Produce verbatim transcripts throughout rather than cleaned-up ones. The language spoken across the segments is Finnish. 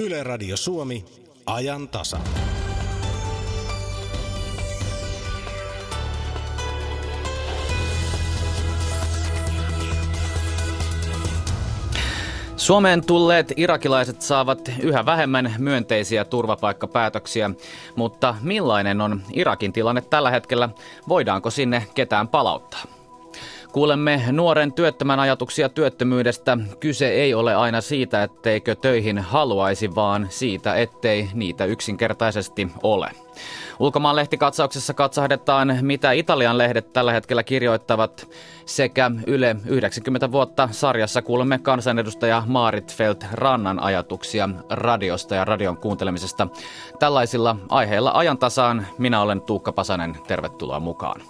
Yle Radio Suomi, ajan tasa. Suomeen tulleet irakilaiset saavat yhä vähemmän myönteisiä turvapaikkapäätöksiä, mutta millainen on Irakin tilanne tällä hetkellä? Voidaanko sinne ketään palauttaa? Kuulemme nuoren työttömän ajatuksia työttömyydestä. Kyse ei ole aina siitä, etteikö töihin haluaisi, vaan siitä, ettei niitä yksinkertaisesti ole. Ulkomaan lehtikatsauksessa katsahdetaan, mitä Italian lehdet tällä hetkellä kirjoittavat, sekä Yle yhdeksänkymmentä vuotta sarjassa kuulemme kansanedustaja Maarit Feldt-Rannan ajatuksia radiosta ja radion kuuntelemisesta. Tällaisilla aiheilla ajan tasaan. Minä olen Tuukka Pasanen. Tervetuloa mukaan.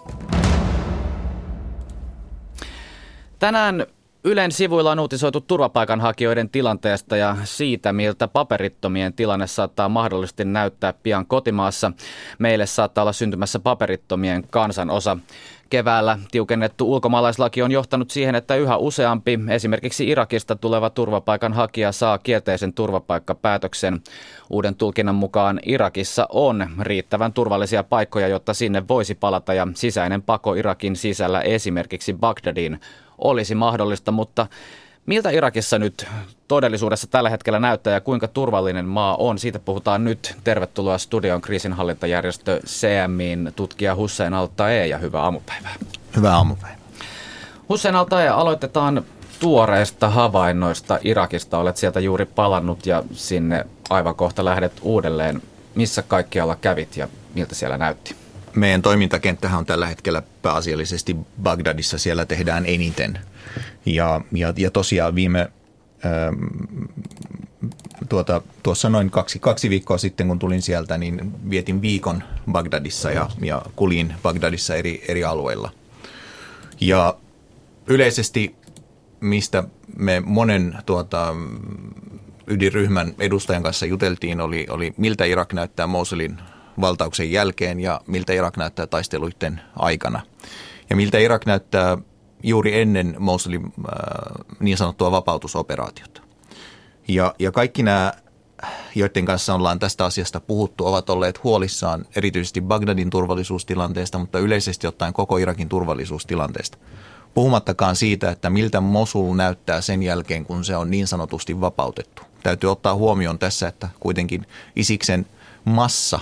Tänään Ylen sivuilla on uutisoitu turvapaikanhakijoiden tilanteesta ja siitä, miltä paperittomien tilanne saattaa mahdollisesti näyttää pian kotimaassa. Meille saattaa olla syntymässä paperittomien kansanosa. Keväällä tiukennettu ulkomaalaislaki on johtanut siihen, että yhä useampi, esimerkiksi Irakista tuleva turvapaikanhakija saa kielteisen turvapaikkapäätöksen. Uuden tulkinnan mukaan Irakissa on riittävän turvallisia paikkoja, jotta sinne voisi palata, ja sisäinen pako Irakin sisällä esimerkiksi Bagdadiin olisi mahdollista, mutta miltä Irakissa nyt todellisuudessa tällä hetkellä näyttää ja kuinka turvallinen maa on? Siitä puhutaan nyt. Tervetuloa studion kriisinhallintajärjestö C M I:n tutkija Hussein Al-Taee ja hyvää aamupäivää. Hyvää aamupäivää. Hussein Al-Taee, aloitetaan tuoreista havainnoista Irakista. Olet sieltä juuri palannut ja sinne aivan kohta lähdet uudelleen. Missä kaikkialla kävit ja miltä siellä näytti? Meidän toimintakenttähän on tällä hetkellä pääasiallisesti Bagdadissa, siellä tehdään eniten. Ja, ja, ja tosiaan viime, ää, tuota, tuossa noin kaksi, kaksi viikkoa sitten, kun tulin sieltä, niin vietin viikon Bagdadissa ja, ja kuljin Bagdadissa eri, eri alueilla. Ja yleisesti, mistä me monen tuota, ydinryhmän edustajan kanssa juteltiin, oli, oli miltä Irak näyttää Mosulin valtauksen jälkeen ja miltä Irak näyttää taisteluiden aikana. Ja miltä Irak näyttää juuri ennen Mosulin äh, niin sanottua vapautusoperaatiota. Ja, ja kaikki nämä, joiden kanssa ollaan tästä asiasta puhuttu, ovat olleet huolissaan erityisesti Bagdadin turvallisuustilanteesta, mutta yleisesti ottaen koko Irakin turvallisuustilanteesta. Puhumattakaan siitä, että miltä Mosul näyttää sen jälkeen, kun se on niin sanotusti vapautettu. Täytyy ottaa huomioon tässä, että kuitenkin Isiksen massa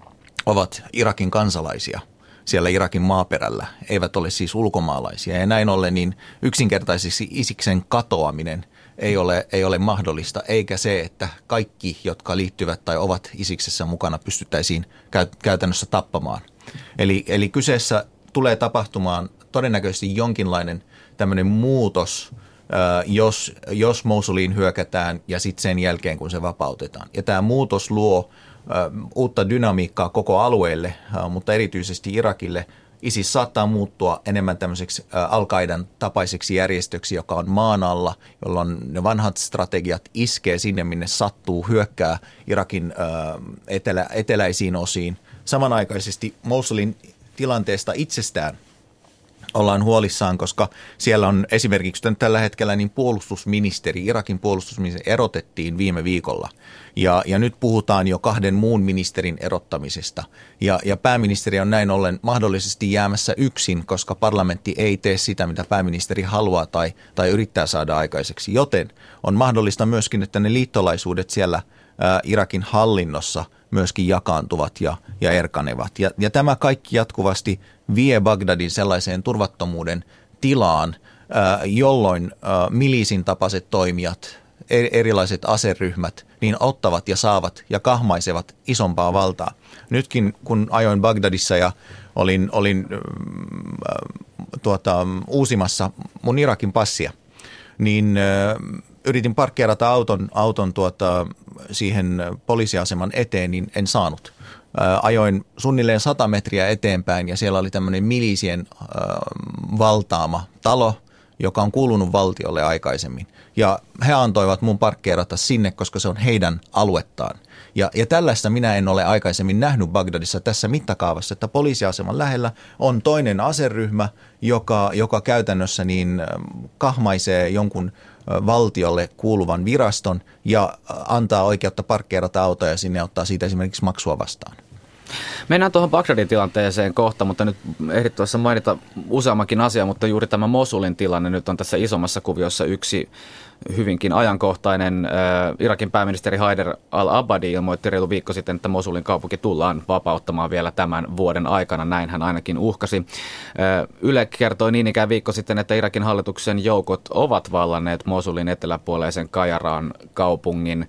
ovat Irakin kansalaisia siellä Irakin maaperällä, eivät ole siis ulkomaalaisia. Ja näin ollen niin yksinkertaisesti Isiksen katoaminen ei ole, ei ole mahdollista, eikä se, että kaikki, jotka liittyvät tai ovat Isiksessä mukana, pystyttäisiin käytännössä tappamaan. Eli, eli kyseessä tulee tapahtumaan todennäköisesti jonkinlainen tämmöinen muutos, jos, jos Mosuliin hyökätään ja sitten sen jälkeen, kun se vapautetaan. Ja tämä muutos luo uutta dynamiikkaa koko alueelle, mutta erityisesti Irakille. ISIS saattaa muuttua enemmän tämmöiseksi Al-Qaidan tapaiseksi järjestöksi, joka on maan alla, jolloin ne vanhat strategiat iskee sinne, minne sattuu, hyökkää Irakin etelä, eteläisiin osiin. Samanaikaisesti Mosulin tilanteesta itsestään ollaan huolissaan, koska siellä on esimerkiksi tällä hetkellä niin puolustusministeri, Irakin puolustusministeri erotettiin viime viikolla. Ja, ja nyt puhutaan jo kahden muun ministerin erottamisesta. Ja, ja pääministeri on näin ollen mahdollisesti jäämässä yksin, koska parlamentti ei tee sitä, mitä pääministeri haluaa tai, tai yrittää saada aikaiseksi. Joten on mahdollista myöskin, että ne liittolaisuudet siellä ää, Irakin hallinnossa myöskin jakaantuvat ja, ja erkanevat. Ja, ja tämä kaikki jatkuvasti vie Bagdadin sellaiseen turvattomuuden tilaan, ää, jolloin ää, milisin tapaiset toimijat, erilaiset aseryhmät, niin ottavat ja saavat ja kahmaisevat isompaa valtaa. Nytkin kun ajoin Bagdadissa ja olin, olin äh, tuota, uusimassa mun Irakin passia, niin äh, yritin parkkeerata auton, auton tuota, siihen poliisiaseman eteen, niin en saanut. Äh, ajoin suunnilleen sata metriä eteenpäin ja siellä oli tämmöinen milisien äh, valtaama talo, joka on kuulunut valtiolle aikaisemmin. Ja he antoivat mun parkkeerata sinne, koska se on heidän aluettaan. Ja, ja tällaista minä en ole aikaisemmin nähnyt Bagdadissa tässä mittakaavassa, että poliisiaseman lähellä on toinen aseryhmä, joka, joka käytännössä niin kahmaisee jonkun valtiolle kuuluvan viraston ja antaa oikeutta parkkeerata autoja ja sinne ottaa siitä esimerkiksi maksua vastaan. Mennään tuohon Bagdadin tilanteeseen kohta, mutta nyt ehdit tuossa mainita useammankin asia, mutta juuri tämä Mosulin tilanne nyt on tässä isommassa kuviossa yksi hyvinkin ajankohtainen. Irakin pääministeri Haider al-Abadi ilmoitti reilu viikko sitten, että Mosulin kaupunki tullaan vapauttamaan vielä tämän vuoden aikana. Näin hän ainakin uhkasi. Yle kertoi niin ikään viikko sitten, että Irakin hallituksen joukot ovat vallanneet Mosulin eteläpuoleisen Kajaraan kaupungin.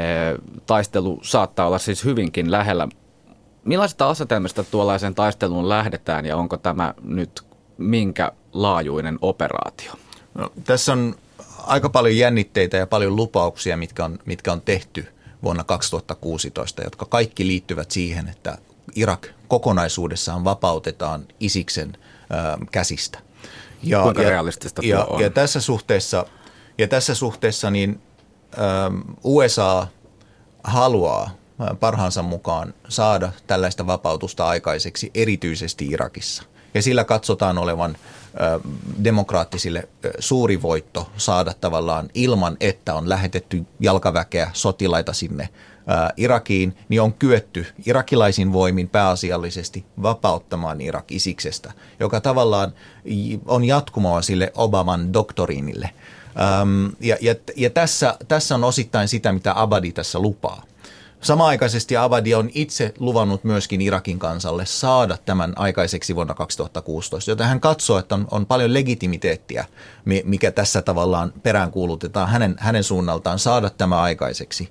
Taistelu saattaa olla siis hyvinkin lähellä. Millaisesta asetelmasta tuollaiseen taisteluun lähdetään ja onko tämä nyt minkä laajuinen operaatio? No, tässä on aika paljon jännitteitä ja paljon lupauksia, mitkä on, mitkä on tehty vuonna kaksituhattakuusitoista, jotka kaikki liittyvät siihen, että Irak kokonaisuudessaan vapautetaan Isiksen äh, käsistä. Ja, Kuinka ja, realistista tuo ja, on? Ja tässä suhteessa, ja tässä suhteessa niin, äh, U S A haluaa parhaansa mukaan saada tällaista vapautusta aikaiseksi erityisesti Irakissa. Ja sillä katsotaan olevan ö, demokraattisille ö, suuri voitto saada tavallaan ilman, että on lähetetty jalkaväkeä, sotilaita sinne ö, Irakiin, niin on kyetty irakilaisin voimin pääasiallisesti vapauttamaan Irak Isiksestä, joka tavallaan on jatkumoa sille Obaman doktoriinille. Öm, ja ja, ja tässä, tässä on osittain sitä, mitä Abadi tässä lupaa. Samaaikaisesti Abadi on itse luvannut myöskin Irakin kansalle saada tämän aikaiseksi vuonna kaksituhattakuusitoista, joten hän katsoo, että on, on paljon legitimiteettiä, mikä tässä tavallaan peräänkuulutetaan hänen, hänen suunnaltaan saada tämä aikaiseksi.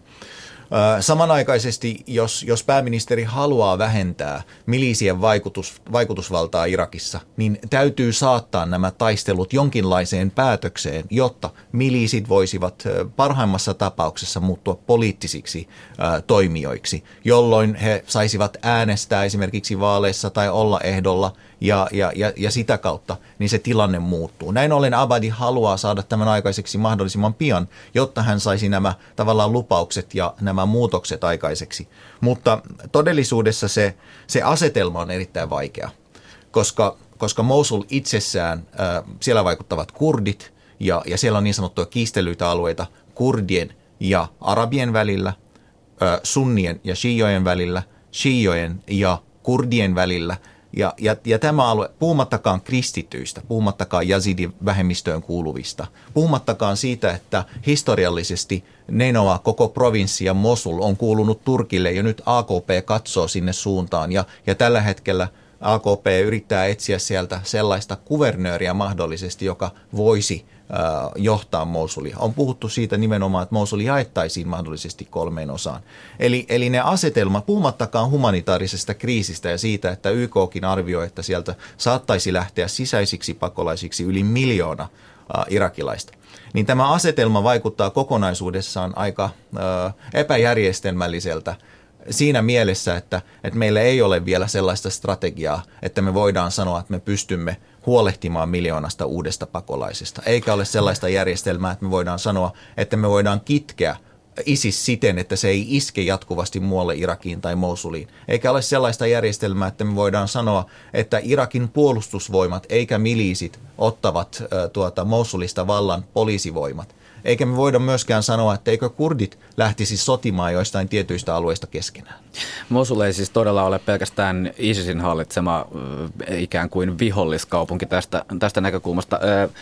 Samanaikaisesti, jos, jos pääministeri haluaa vähentää milisien vaikutus, vaikutusvaltaa Irakissa, niin täytyy saattaa nämä taistelut jonkinlaiseen päätökseen, jotta milisit voisivat parhaimmassa tapauksessa muuttua poliittisiksi ää, toimijoiksi, jolloin he saisivat äänestää esimerkiksi vaaleissa tai olla ehdolla ja, ja, ja, ja sitä kautta niin se tilanne muuttuu. Näin ollen Abadi haluaa saada tämän aikaiseksi mahdollisimman pian, jotta hän saisi nämä tavallaan lupaukset ja nämä muutokset aikaiseksi. Mutta todellisuudessa se, se asetelma on erittäin vaikea, koska, koska Mosul itsessään, äh, siellä vaikuttavat kurdit ja, ja siellä on niin sanottuja kiistelyitä alueita kurdien ja arabien välillä, äh, sunnien ja shiiojen välillä, shiiojen ja kurdien välillä. Ja, ja, ja tämä alue, puhumattakaan kristityistä, puhumattakaan Yazidi-vähemmistöön kuuluvista, puhumattakaan siitä, että historiallisesti Neinoa, koko provinssi ja Mosul on kuulunut Turkille ja nyt A K P katsoo sinne suuntaan ja, ja tällä hetkellä A K P yrittää etsiä sieltä sellaista kuvernööriä mahdollisesti, joka voisi äh, johtaa Mosulia. On puhuttu siitä nimenomaan, että Mosul jaettaisiin mahdollisesti kolmeen osaan. Eli, eli ne asetelmat, puhumattakaan humanitaarisesta kriisistä ja siitä, että Y K:kin arvioi, että sieltä saattaisi lähteä sisäisiksi pakolaisiksi yli miljoona äh, irakilaista. Niin tämä asetelma vaikuttaa kokonaisuudessaan aika äh, epäjärjestelmälliseltä siinä mielessä, että, että meillä ei ole vielä sellaista strategiaa, että me voidaan sanoa, että me pystymme huolehtimaan miljoonasta uudesta pakolaisesta. Eikä ole sellaista järjestelmää, että me voidaan sanoa, että me voidaan kitkeä ISIS siten, että se ei iske jatkuvasti muualle Irakiin tai Mosuliin. Eikä ole sellaista järjestelmää, että me voidaan sanoa, että Irakin puolustusvoimat eikä miliisit ottavat äh, tuota Mosulista vallan poliisivoimat. Eikä me voida myöskään sanoa, että eikö kurdit lähtisi sotimaan joistain tietyistä alueista keskenään. Mosul ei siis todella ole pelkästään ISISin hallitsema ikään kuin viholliskaupunki tästä, tästä näkökulmasta.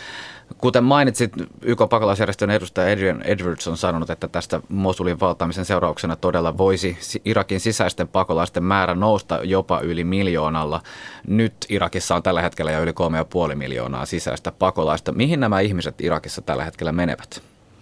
Kuten mainitsit, Y K-pakolaisjärjestön edustaja Adrian Edwards on sanonut, että tästä Mosulin valtaamisen seurauksena todella voisi Irakin sisäisten pakolaisten määrä nousta jopa yli miljoonalla. Nyt Irakissa on tällä hetkellä jo yli kolme pilkku viisi miljoonaa sisäistä pakolaista. Mihin nämä ihmiset Irakissa tällä hetkellä menevät?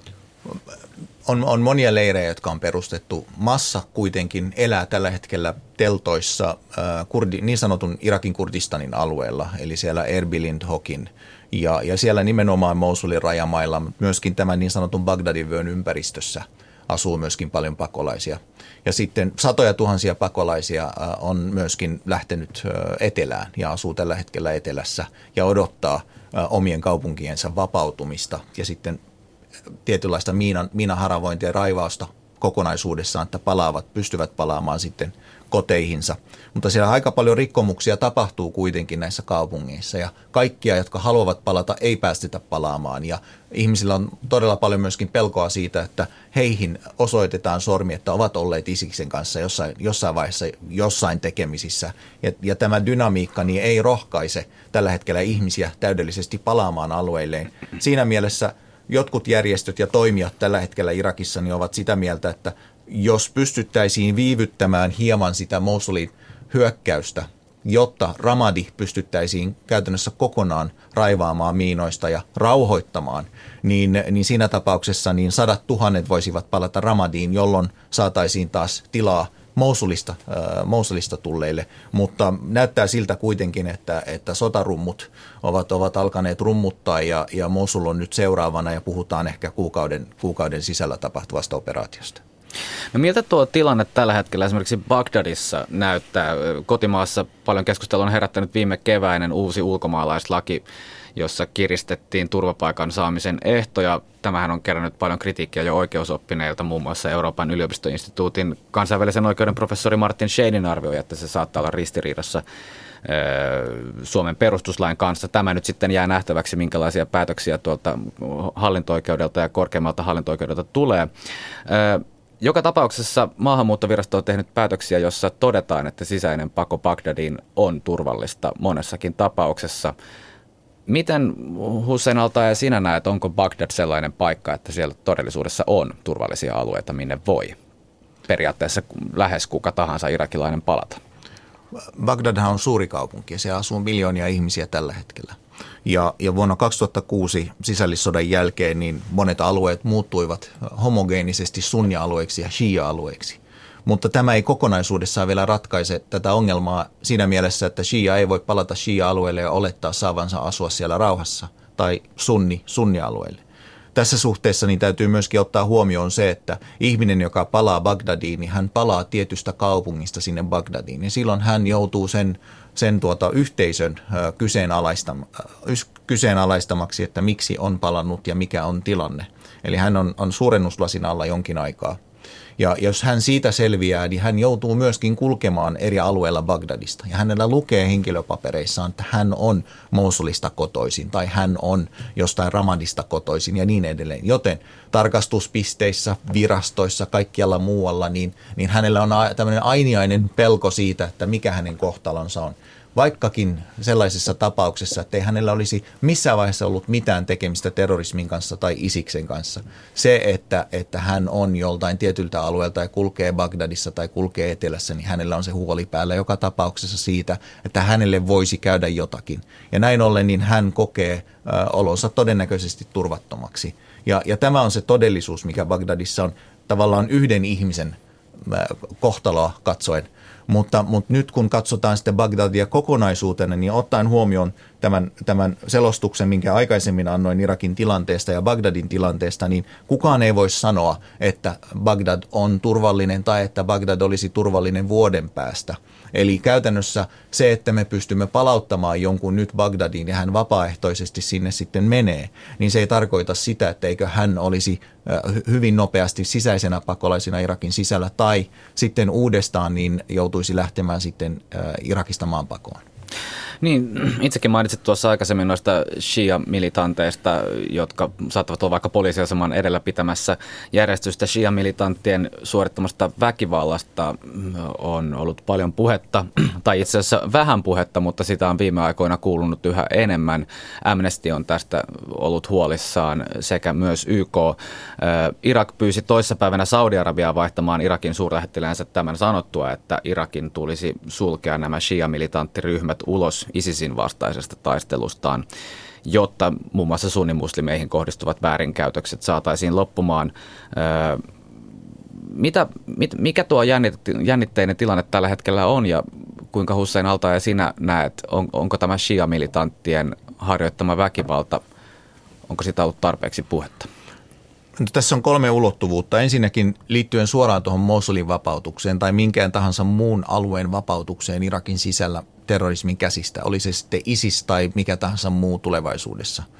On, on monia leirejä, jotka on perustettu. Massa kuitenkin elää tällä hetkellä teltoissa äh, kurdi, niin sanotun Irakin Kurdistanin alueella, eli siellä Erbilin, Hokin. Ja, ja siellä nimenomaan Mosulin rajamailla, myöskin tämän niin sanotun Bagdadin vyön ympäristössä asuu myöskin paljon pakolaisia. Ja sitten satoja tuhansia pakolaisia on myöskin lähtenyt etelään ja asuu tällä hetkellä etelässä ja odottaa omien kaupunkiensa vapautumista ja sitten tietynlaista miinan, miinaharavointia ja raivausta kokonaisuudessaan, että palaavat, pystyvät palaamaan sitten koteihinsa. Mutta siellä aika paljon rikkomuksia tapahtuu kuitenkin näissä kaupungeissa ja kaikkia, jotka haluavat palata, ei päästetä palaamaan. Ja ihmisillä on todella paljon myöskin pelkoa siitä, että heihin osoitetaan sormi, että ovat olleet Isiksen kanssa jossain, jossain vaiheessa jossain tekemisissä. Ja, ja tämä dynamiikka niin ei rohkaise tällä hetkellä ihmisiä täydellisesti palaamaan alueilleen. Siinä mielessä jotkut järjestöt ja toimijat tällä hetkellä Irakissa niin ovat sitä mieltä, että jos pystyttäisiin viivyttämään hieman sitä Mosulin hyökkäystä, jotta Ramadi pystyttäisiin käytännössä kokonaan raivaamaan miinoista ja rauhoittamaan, niin, niin siinä tapauksessa niin sadat tuhannet voisivat palata Ramadiin, jolloin saataisiin taas tilaa Mosulista, äh, Mosulista tulleille, mutta näyttää siltä kuitenkin, että, että sotarummut ovat, ovat alkaneet rummuttaa ja, ja Mosul on nyt seuraavana ja puhutaan ehkä kuukauden, kuukauden sisällä tapahtuvasta operaatiosta. No miltä tuo tilanne tällä hetkellä esimerkiksi Bagdadissa näyttää? Kotimaassa paljon keskustelua on herättänyt viime keväinen uusi ulkomaalaislaki, jossa kiristettiin turvapaikan saamisen ehtoja. Tämähän on kerännyt paljon kritiikkiä jo oikeusoppineilta, muun muassa Euroopan yliopistoinstituutin kansainvälisen oikeuden professori Martin Scheinin arvioi, että se saattaa olla ristiriidassa Suomen perustuslain kanssa. Tämä nyt sitten jää nähtäväksi, minkälaisia päätöksiä tuolta hallinto-oikeudelta ja korkeammalta hallinto-oikeudelta tulee. Joka tapauksessa maahanmuuttovirasto on tehnyt päätöksiä, jossa todetaan, että sisäinen pako Bagdadiin on turvallista monessakin tapauksessa. Miten Hussein al-Taee sinä näet, onko Bagdad sellainen paikka, että siellä todellisuudessa on turvallisia alueita, minne voi periaatteessa lähes kuka tahansa irakilainen palata? Bagdadhan on suuri kaupunki ja siellä asuu miljoonia ihmisiä tällä hetkellä. Ja, ja vuonna kaksituhattakuusi sisällissodan jälkeen niin monet alueet muuttuivat homogeenisesti sunni-alueiksi ja shia-alueiksi. Mutta tämä ei kokonaisuudessaan vielä ratkaise tätä ongelmaa siinä mielessä, että shia ei voi palata shia-alueelle ja olettaa saavansa asua siellä rauhassa tai sunni sunni-alueelle. Tässä suhteessa niin täytyy myöskin ottaa huomioon se, että ihminen, joka palaa Bagdadiin, niin hän palaa tietystä kaupungista sinne Bagdadiin. Ja silloin hän joutuu sen, sen tuota yhteisön kyseenalaistam, kyseenalaistamaksi, että miksi on palannut ja mikä on tilanne. Eli hän on, on suurennuslasin alla jonkin aikaa. Ja jos hän siitä selviää, niin hän joutuu myöskin kulkemaan eri alueilla Bagdadista. Ja hänellä lukee henkilöpapereissaan, että hän on Mosulista kotoisin tai hän on jostain Ramadista kotoisin ja niin edelleen. Joten tarkastuspisteissä, virastoissa, kaikkialla muualla, niin, niin hänellä on tämmöinen ainiainen pelko siitä, että mikä hänen kohtalonsa on. Vaikkakin sellaisessa tapauksessa, että ei hänellä olisi missään vaiheessa ollut mitään tekemistä terrorismin kanssa tai Isiksen kanssa. Se, että, että hän on joltain tietyltä alueelta ja kulkee Bagdadissa tai kulkee etelässä, niin hänellä on se huoli päällä joka tapauksessa siitä, että hänelle voisi käydä jotakin. Ja näin ollen niin hän kokee ö, olonsa todennäköisesti turvattomaksi. Ja, ja tämä on se todellisuus, mikä Bagdadissa on tavallaan yhden ihmisen ö, kohtaloa katsoen. Mutta, mutta nyt kun katsotaan sitten Bagdadia kokonaisuutena, niin ottaen huomioon tämän, tämän selostuksen, minkä aikaisemmin annoin Irakin tilanteesta ja Bagdadin tilanteesta, niin kukaan ei voi sanoa, että Bagdad on turvallinen tai että Bagdad olisi turvallinen vuoden päästä. Eli käytännössä se, että me pystymme palauttamaan jonkun nyt Bagdadiin ja hän vapaaehtoisesti sinne sitten menee, niin se ei tarkoita sitä, että eikö hän olisi hyvin nopeasti sisäisenä pakolaisina Irakin sisällä tai sitten uudestaan niin joutuisi lähtemään sitten Irakista maanpakoon. Niin, itsekin mainitsit tuossa aikaisemmin noista shia-militanteista, jotka saattavat olla vaikka poliisiaseman edellä pitämässä järjestystä. Shia-militanttien suorittamasta väkivallasta on ollut paljon puhetta, tai itse asiassa vähän puhetta, mutta sitä on viime aikoina kuulunut yhä enemmän. Amnesty on tästä ollut huolissaan sekä myös Y K. Irak pyysi toissapäivänä Saudi-Arabiaa vaihtamaan Irakin suurlähettiläänsä tämän sanottua, että Irakin tulisi sulkea nämä shia-militanttiryhmät ulos ISISin vastaisesta taistelustaan, jotta muun muassa sunnimuslimeihin kohdistuvat väärinkäytökset saataisiin loppumaan. Mitä, mit, mikä tuo jännitteinen tilanne tällä hetkellä on ja kuinka Hussein al-Taee sinä näet, on, onko tämä shia-militanttien harjoittama väkivalta, onko sitä ollut tarpeeksi puhetta? No, tässä on kolme ulottuvuutta. Ensinnäkin liittyen suoraan tuohon Mosulin vapautukseen tai minkään tahansa muun alueen vapautukseen Irakin sisällä terrorismin käsistä, oli se sitten ISIS tai mikä tahansa muu tulevaisuudessa.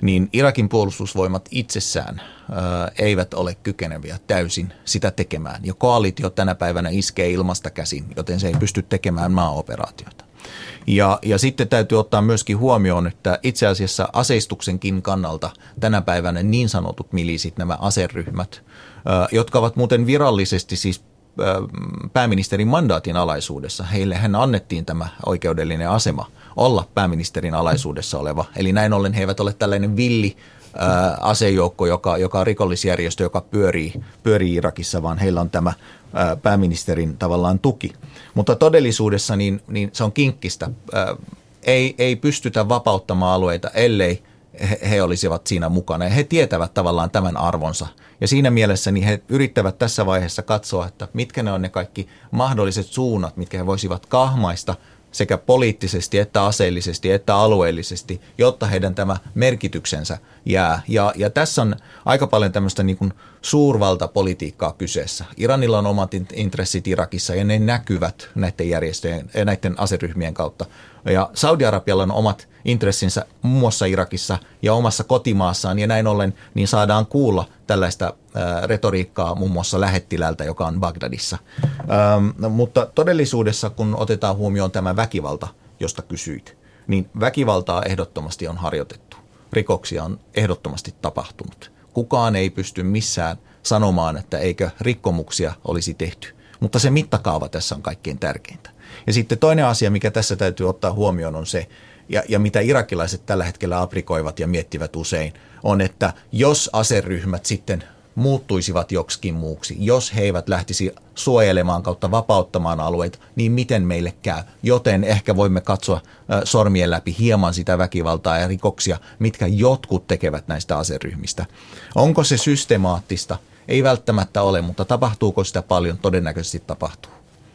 niin Irakin puolustusvoimat itsessään ää, eivät ole kykeneviä täysin sitä tekemään. Ja koalitio tänä päivänä iskee ilmasta käsin, joten se ei pysty tekemään maaoperaatioita. Ja, ja sitten täytyy ottaa myöskin huomioon, että itse asiassa aseistuksenkin kannalta tänä päivänä niin sanotut milisit, nämä aseryhmät, ää, jotka ovat muuten virallisesti siis ää, pääministerin mandaatin alaisuudessa, heille hän annettiin tämä oikeudellinen asema olla pääministerin alaisuudessa oleva. Eli näin ollen he eivät ole tällainen villi ää, asejoukko, joka, joka on rikollisjärjestö, joka pyörii, pyörii Irakissa, vaan heillä on tämä ää, pääministerin tavallaan tuki. Mutta todellisuudessa niin, niin se on kinkkistä. Ää, ei, ei pystytä vapauttamaan alueita, ellei he, he olisivat siinä mukana. Ja he tietävät tavallaan tämän arvonsa. Ja siinä mielessä niin he yrittävät tässä vaiheessa katsoa, että mitkä ne on ne kaikki mahdolliset suunnat, mitkä he voisivat kahmaista sekä poliittisesti että aseellisesti että alueellisesti, jotta heidän tämä merkityksensä jää. Ja, ja tässä on aika paljon tämmöistä niin kuin suurvaltapolitiikkaa kyseessä. Iranilla on omat intressit Irakissa ja ne näkyvät näiden järjestöjen ja näiden aseryhmien kautta. Ja Saudi-Arabialla on omat intressinsä muun muassa Irakissa ja omassa kotimaassaan ja näin ollen niin saadaan kuulla tällaista ää, retoriikkaa muun muassa lähettilältä, joka on Bagdadissa. Ähm, mutta todellisuudessa, kun otetaan huomioon tämä väkivalta, josta kysyit, niin väkivaltaa ehdottomasti on harjoitettu. Rikoksia on ehdottomasti tapahtunut. Kukaan ei pysty missään sanomaan, että eikö rikkomuksia olisi tehty. Mutta se mittakaava tässä on kaikkein tärkeintä. Ja sitten toinen asia, mikä tässä täytyy ottaa huomioon, on se, ja, ja mitä irakilaiset tällä hetkellä aprikoivat ja miettivät usein, on, että jos aseryhmät sitten muuttuisivat joksikin muuksi, jos he eivät lähtisi suojelemaan kautta vapauttamaan alueita, niin miten meille käy? Joten ehkä voimme katsoa sormien läpi hieman sitä väkivaltaa ja rikoksia, mitkä jotkut tekevät näistä aseryhmistä. Onko se systemaattista? Ei välttämättä ole, mutta tapahtuuko sitä paljon? Todennäköisesti tapahtuu.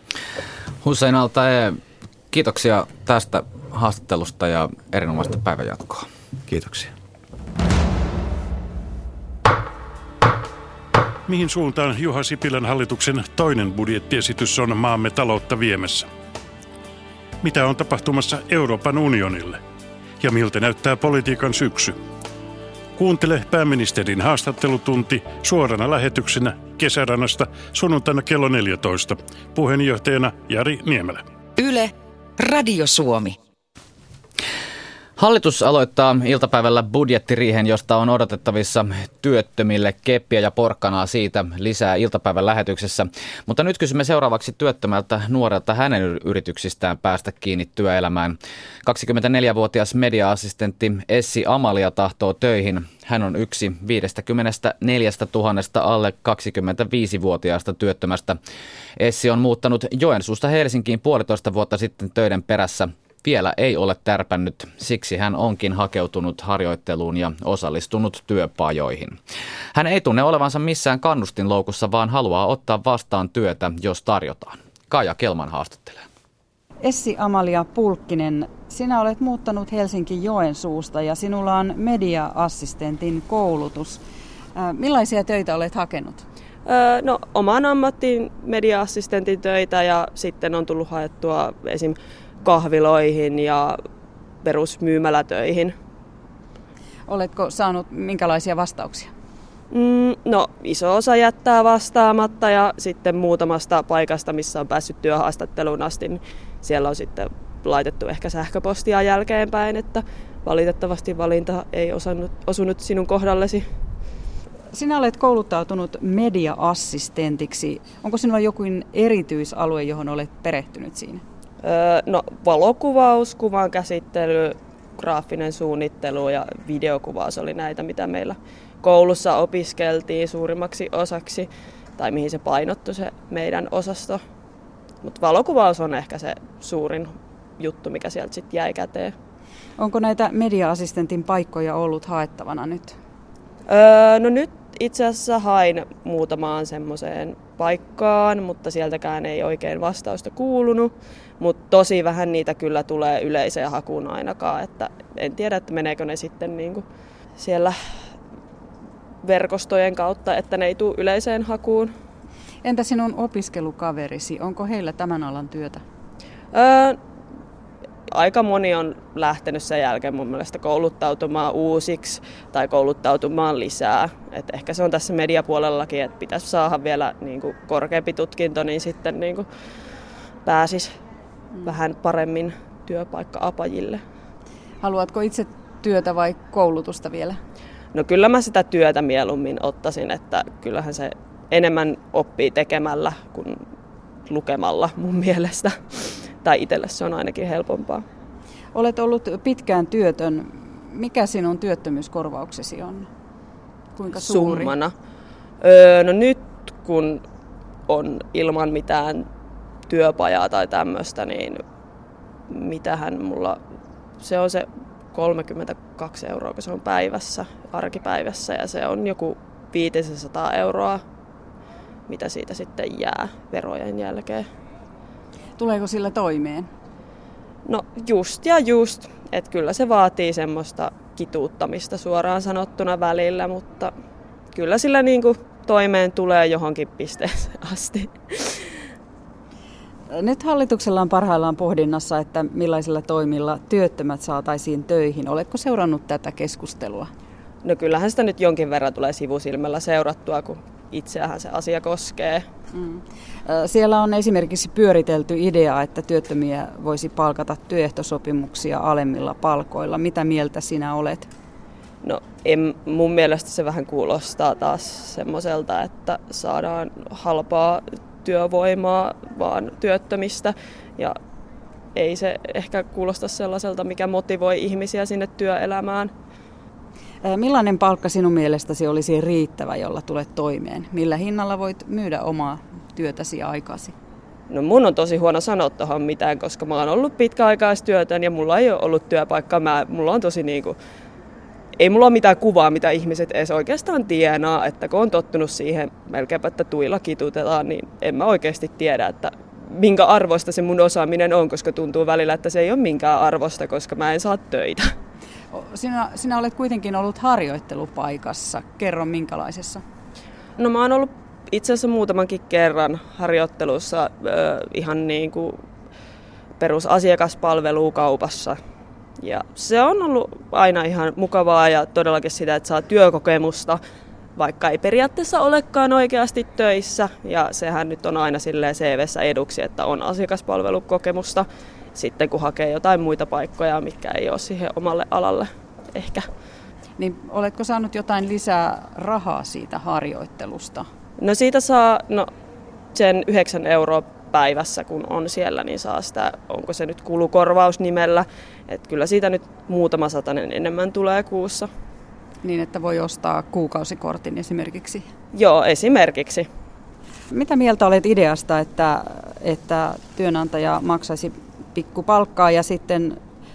Hussein Al-Taee, kiitoksia tästä haastattelusta ja erinomaista päivänjatkoa. Kiitoksia. Mihin suuntaan Juha Sipilän hallituksen toinen budjettiesitys on maamme taloutta viemässä? Mitä on tapahtumassa Euroopan unionille? Ja miltä näyttää politiikan syksy? Kuuntele pääministerin haastattelutunti suorana lähetyksenä Kesärannasta sunnuntaina kello neljätoista. Puheenjohtajana Jari Niemelä. Yle, Radio Suomi. Hallitus aloittaa iltapäivällä budjettiriihen, josta on odotettavissa työttömille keppiä ja porkkanaa siitä lisää iltapäivän lähetyksessä. Mutta nyt kysymme seuraavaksi työttömältä nuorelta hänen yrityksistään päästä kiinni työelämään. kaksikymmentäneljävuotias media-assistentti Essi Amalia tahtoo töihin. Hän on yksi viisikymmentäneljätuhatta alle kaksikymmentäviisivuotiaasta työttömästä. Essi on muuttanut Joensuusta Helsinkiin puolitoista vuotta sitten töiden perässä. Vielä ei ole tärpännyt, siksi hän onkin hakeutunut harjoitteluun ja osallistunut työpajoihin. Hän ei tunne olevansa missään kannustinloukussa, vaan haluaa ottaa vastaan työtä, jos tarjotaan. Kaija Kelman haastattelee. Essi Amalia Pulkkinen, sinä olet muuttanut Helsinki Joensuusta ja sinulla on media-assistentin koulutus. Millaisia töitä olet hakenut? Öö, no omaan ammattiin media-assistentin töitä ja sitten on tullut haettua esim. Kahviloihin ja perusmyymälätöihin. Oletko saanut minkälaisia vastauksia? Mm, no iso osa jättää vastaamatta ja sitten muutamasta paikasta, missä on päässyt työhaastatteluun asti, niin siellä on sitten laitettu ehkä sähköpostia jälkeenpäin, että valitettavasti valinta ei osannut, osunut sinun kohdallesi. Sinä olet kouluttautunut media-assistentiksi. Onko sinulla joku erityisalue, johon olet perehtynyt siinä? No valokuvaus, kuvan käsittely, graafinen suunnittelu ja videokuvaus oli näitä, mitä meillä koulussa opiskeltiin suurimmaksi osaksi, tai mihin se painottui se meidän osasto. Mutta valokuvaus on ehkä se suurin juttu, mikä sieltä sitten jäi käteen. Onko näitä media-assistentin paikkoja ollut haettavana nyt? Öö, no nyt itse asiassa hain muutamaan semmoiseen paikkaan, mutta sieltäkään ei oikein vastausta kuulunut. Mutta tosi vähän niitä kyllä tulee yleiseen hakuun ainakaan, että en tiedä, että meneekö ne sitten niinku siellä verkostojen kautta, että ne ei tule yleiseen hakuun. Entä sinun opiskelukaverisi, onko heillä tämän alan työtä? Öö, aika moni on lähtenyt sen jälkeen mun mielestä kouluttautumaan uusiksi tai kouluttautumaan lisää. Et ehkä se on tässä mediapuolellakin, että pitäisi saada vielä niin kuin korkeampi tutkinto, niin sitten niin kuin pääsisi mm. vähän paremmin työpaikka-apajille. Haluatko itse työtä vai koulutusta vielä? No kyllä mä sitä työtä mieluummin ottaisin, että kyllähän se enemmän oppii tekemällä kuin lukemalla mun mielestä. Tai itselle se on ainakin helpompaa. Olet ollut pitkään työtön. Mikä sinun työttömyyskorvauksesi on? Kuinka suuri? Summana. Öö, no nyt kun on ilman mitään työpajaa tai tämmöistä, niin mitähän mulla, se on se kolmekymmentäkaksi euroa, kun se on päivässä, arkipäivässä, ja se on joku viisisataa euroa, mitä siitä sitten jää verojen jälkeen. Tuleeko sillä toimeen? No just ja just, että kyllä se vaatii semmoista kituuttamista suoraan sanottuna välillä, mutta kyllä sillä niinku toimeen tulee johonkin pisteeseen asti. Nyt hallituksella on parhaillaan pohdinnassa, että millaisilla toimilla työttömät saataisiin töihin. Oletko seurannut tätä keskustelua? No kyllähän sitä nyt jonkin verran tulee sivusilmällä seurattua, kun itseähän se asia koskee. Mm. Siellä on esimerkiksi pyöritelty idea, että työttömiä voisi palkata työehtosopimuksia alemmilla palkoilla. Mitä mieltä sinä olet? No en, mun mielestä se vähän kuulostaa taas semmoiselta, että saadaan halpaa työvoimaa vaan työttömistä ja ei se ehkä kuulosta sellaiselta, mikä motivoi ihmisiä sinne työelämään. Millainen palkka sinun mielestäsi olisi riittävä, jolla tulet toimeen? Millä hinnalla voit myydä omaa työtäsi ja aikasi? No mun on tosi huono sanoa tuohon mitään, koska mä oon ollut pitkäaikaistyötön ja mulla ei ole ollut työpaikkaa. Mä, mulla on tosi niinku, ei mulla ole mitään kuvaa, mitä ihmiset edes oikeastaan tienaa, että kun on tottunut siihen melkeinpä, että tuilla kitutetaan, niin en mä oikeasti tiedä, että minkä arvosta se mun osaaminen on, koska tuntuu välillä, että se ei ole minkään arvosta, koska mä en saa töitä. Sinä, sinä olet kuitenkin ollut harjoittelupaikassa. Kerro minkälaisessa? No mä oon ollut itse asiassa muutamankin kerran harjoittelussa äh, ihan niin kuin perusasiakaspalvelua kaupassa. Ja se on ollut aina ihan mukavaa ja todellakin sitä, että saa työkokemusta, vaikka ei periaatteessa olekaan oikeasti töissä. Ja sehän nyt on aina silleen C V:ssä eduksi, että on asiakaspalvelukokemusta. Sitten kun hakee jotain muita paikkoja, mitkä ei ole siihen omalle alalle ehkä. Niin oletko saanut jotain lisää rahaa siitä harjoittelusta? No siitä saa no, sen yhdeksän euroa päivässä, kun on siellä, niin saa sitä, onko se nyt kulukorvaus nimellä. Että kyllä siitä nyt muutama satanen enemmän tulee kuussa. Niin, että voi ostaa kuukausikortin esimerkiksi? Joo, esimerkiksi. Mitä mieltä olet ideasta, että, että työnantaja maksaisi pikkupalkkaa ja sitten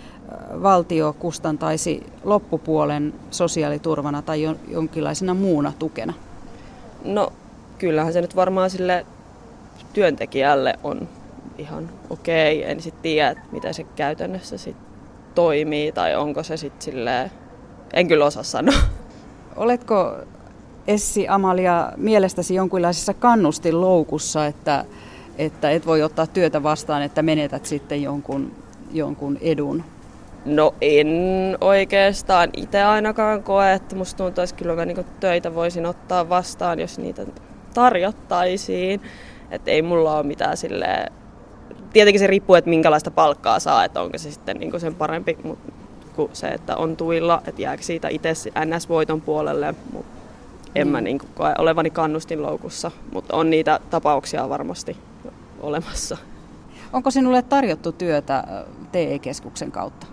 valtio kustantaisi loppupuolen sosiaaliturvana tai jonkinlaisena muuna tukena? No kyllähän se nyt varmaan sille työntekijälle on ihan okei. En sitten tiedä, että miten se käytännössä sit toimii tai onko se sitten silleen, en kyllä osaa sanoa. Oletko Essi Amalia mielestäsi jonkinlaisessa kannustinloukussa, että, että et voi ottaa työtä vastaan, että menetät sitten jonkun, jonkun edun? No en oikeastaan itse ainakaan koe, että musta tuntuu, että kyllä mä niinku töitä voisin ottaa vastaan, jos niitä tarjottaisiin. Että ei mulla ole mitään silleen, tietenkin se riippuu, että minkälaista palkkaa saa, että onko se sitten niinku sen parempi kuin se, että on tuilla, että jääkö siitä itse N S-voiton puolelle. Mut en mm. mä niinku koe olevani kannustinloukussa, mutta on niitä tapauksia varmasti olemassa. Onko sinulle tarjottu työtä T E-keskuksen kautta?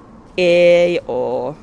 Ei oo.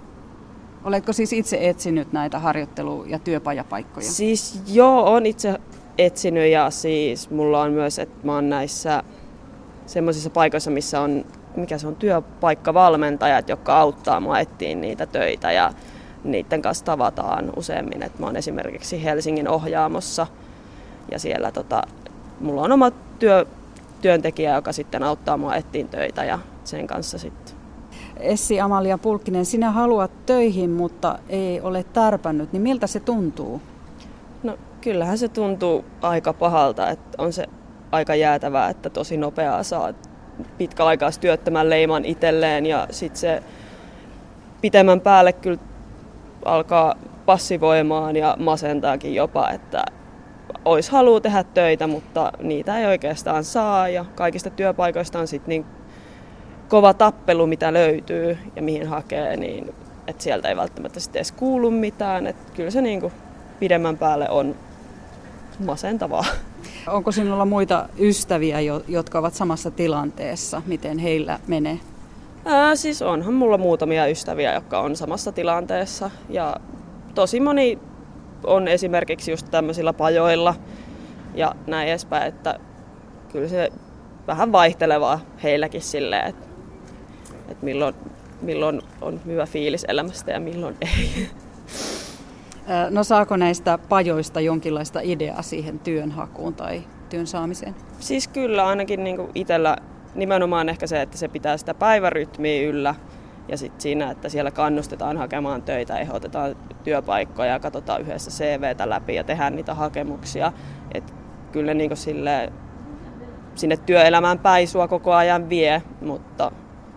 Oletko siis itse etsinyt näitä harjoittelu- ja työpajapaikkoja? Siis joo, on itse etsinyt ja siis mulla on myös, että mä oon näissä semmoisissa paikoissa, missä on, mikä se on, työpaikkavalmentajat, jotka auttaa mua etsiä niitä töitä ja niiden kanssa tavataan useammin. Et mä oon esimerkiksi Helsingin Ohjaamossa ja siellä tota, mulla on oma työ, työntekijä, joka sitten auttaa mua etsiä töitä ja sen kanssa sitten. Essi Amalia Pulkkinen, sinä haluat töihin, mutta ei ole tärpännyt, niin miltä se tuntuu? No kyllähän se tuntuu aika pahalta, että on se aika jäätävää, että tosi nopeaa saa pitkäaikaistyöttömän leiman itselleen ja sitten se pitemmän päälle kyllä alkaa passivoimaan ja masentaakin jopa, että olisi halua tehdä töitä, mutta niitä ei oikeastaan saa ja kaikista työpaikoista on sitten niin kova tappelu, mitä löytyy ja mihin hakee, niin että sieltä ei välttämättä sitten edes kuulu mitään. Että kyllä se niin kuin pidemmän päälle on masentavaa. Onko sinulla muita ystäviä, jotka ovat samassa tilanteessa? Miten heillä menee? Ää, siis onhan mulla muutamia ystäviä, jotka on samassa tilanteessa. Ja tosi moni on esimerkiksi just tämmöisillä pajoilla ja näin edespäin, että kyllä se vähän vaihtelevaa heilläkin silleen, että, että milloin, milloin on hyvä fiilis elämästä ja milloin ei. No saako näistä pajoista jonkinlaista ideaa siihen työnhakuun tai työn saamiseen? Siis kyllä ainakin niin kuin itsellä nimenomaan ehkä se, että se pitää sitä päivärytmiä yllä ja sitten siinä, että siellä kannustetaan hakemaan töitä, ehdotetaan työpaikkoja ja katsotaan yhdessä C V:tä läpi ja tehdään niitä hakemuksia. Et kyllä niin kuin silleen, sinne työelämään päin sua koko ajan vie, mutta...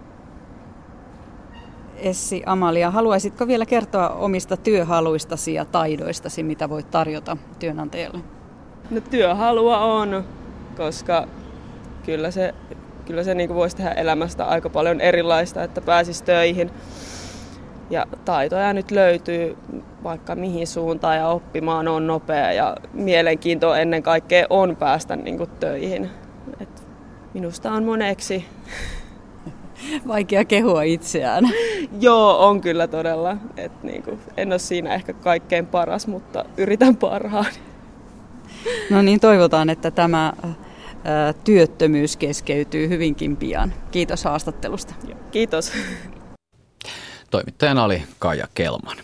Essi Amalia, haluaisitko vielä kertoa omista työhaluistasi ja taidoistasi, mitä voit tarjota työnantajalle? No työhalua on, koska kyllä se, kyllä se niin kuin voisi tehdä elämästä aika paljon erilaista, että pääsisi töihin. Ja taitoja nyt löytyy vaikka mihin suuntaan ja oppimaan on nopea ja mielenkiintoa ennen kaikkea on päästä niin kuin töihin. Et minusta on moneksi. Vaikea kehua itseään. Joo, on kyllä todella. Et niin kuin, en ole siinä ehkä kaikkein paras, mutta yritän parhaani. No niin, toivotaan, että tämä ää, työttömyys keskeytyy hyvinkin pian. Kiitos haastattelusta. Joo, kiitos. Toimittajana oli Kaija Kelman.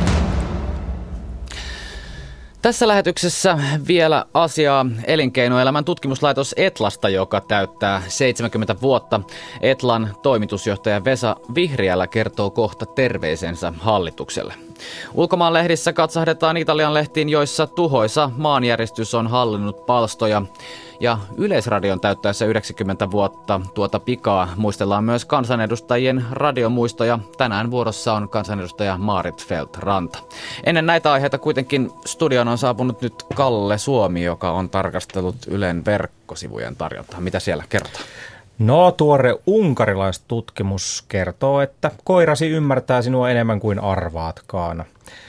Tässä lähetyksessä vielä asiaa elinkeinoelämän tutkimuslaitos Etlasta, joka täyttää seitsemänkymmentä vuotta. Etlan toimitusjohtaja Vesa Vihriälä kertoo kohta terveisensä hallitukselle. Ulkomaanlehdissä katsahdetaan Italian lehtiin, joissa tuhoisa maanjäristys on hallinnut palstoja. Ja Yleisradion täyttäessä yhdeksänkymmentä vuotta tuota pikaa muistellaan myös kansanedustajien radiomuistoja. Tänään vuorossa on kansanedustaja Maarit Feldt-Ranta. Ennen näitä aiheita kuitenkin studioon on saapunut nyt Kalle Suomi, joka on tarkastellut Ylen verkkosivujen tarjontaa. Mitä siellä kerrotaan? No, tuore unkarilaistutkimus kertoo, että koirasi ymmärtää sinua enemmän kuin arvaatkaan.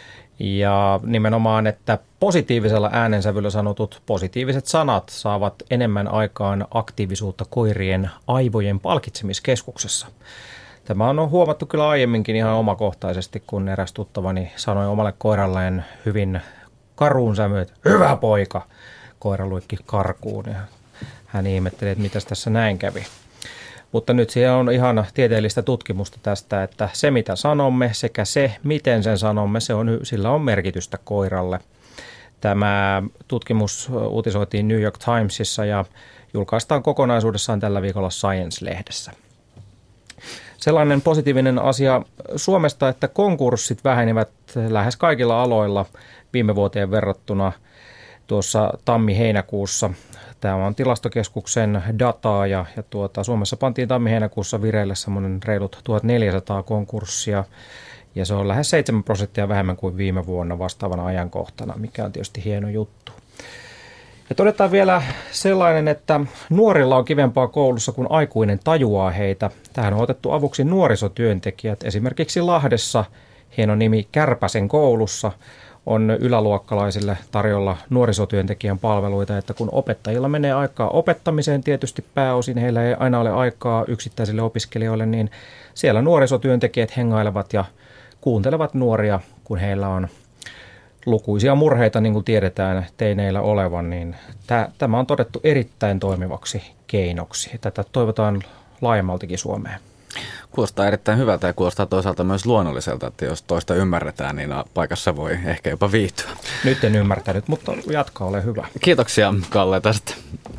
Ja nimenomaan, että positiivisella äänensävyllä sanotut positiiviset sanat saavat enemmän aikaan aktiivisuutta koirien aivojen palkitsemiskeskuksessa. Tämä on huomattu kyllä aiemminkin ihan omakohtaisesti, kun eräs tuttavani sanoi omalle koiralleen hyvin karuun sävyyn, että hyvä poika, koira luikki karkuun ja hän ihmetteli, että mitäs tässä näin kävi. Mutta nyt siellä on ihan tieteellistä tutkimusta tästä, että se mitä sanomme sekä se miten sen sanomme, se on, sillä on merkitystä koiralle. Tämä tutkimus uutisoitiin New York Timesissa ja julkaistaan kokonaisuudessaan tällä viikolla Science-lehdessä. Sellainen positiivinen asia Suomesta, että konkurssit vähenivät lähes kaikilla aloilla viime vuoteen verrattuna tuossa tammi-heinäkuussa. Tämä on tilastokeskuksen dataa ja, ja tuota, Suomessa pantiin tammi-heinäkuussa vireille semmoinen reilut tuhatneljäsataa konkurssia ja se on lähes seitsemän prosenttia vähemmän kuin viime vuonna vastaavana ajankohtana, mikä on tietysti hieno juttu. Ja todetaan vielä sellainen, että nuorilla on kivempaa koulussa, kun aikuinen tajuaa heitä. Tähän on otettu avuksi nuorisotyöntekijät. Esimerkiksi Lahdessa hieno nimi Kärpäsen koulussa on yläluokkalaisille tarjolla nuorisotyöntekijän palveluita, että kun opettajilla menee aikaa opettamiseen tietysti pääosin, heillä ei aina ole aikaa yksittäisille opiskelijoille, niin siellä nuorisotyöntekijät hengailevat ja kuuntelevat nuoria, kun heillä on lukuisia murheita, niin kuin tiedetään teineillä olevan, niin tämä on todettu erittäin toimivaksi keinoksi. Tätä toivotaan laajemmaltikin Suomeen. Kuulostaa erittäin hyvältä ja kuulostaa toisaalta myös luonnolliselta, että jos toista ymmärretään, niin paikassa voi ehkä jopa viihtyä. Nyt en ymmärtänyt, mutta jatka, ole hyvä. Kiitoksia Kalle tästä.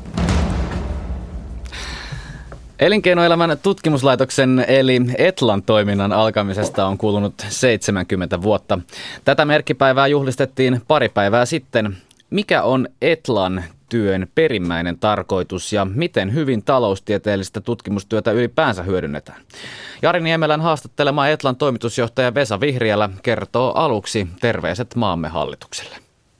Elinkeinoelämän tutkimuslaitoksen eli Etlan toiminnan alkamisesta on kulunut seitsemänkymmentä vuotta. Tätä merkkipäivää juhlistettiin pari päivää sitten. Mikä on Etlan työn perimmäinen tarkoitus ja miten hyvin taloustieteellistä tutkimustyötä ylipäänsä hyödynnetään. Jari Niemelän haastattelema Etlan toimitusjohtaja Vesa Vihriälä kertoo aluksi terveiset maamme hallitukselle.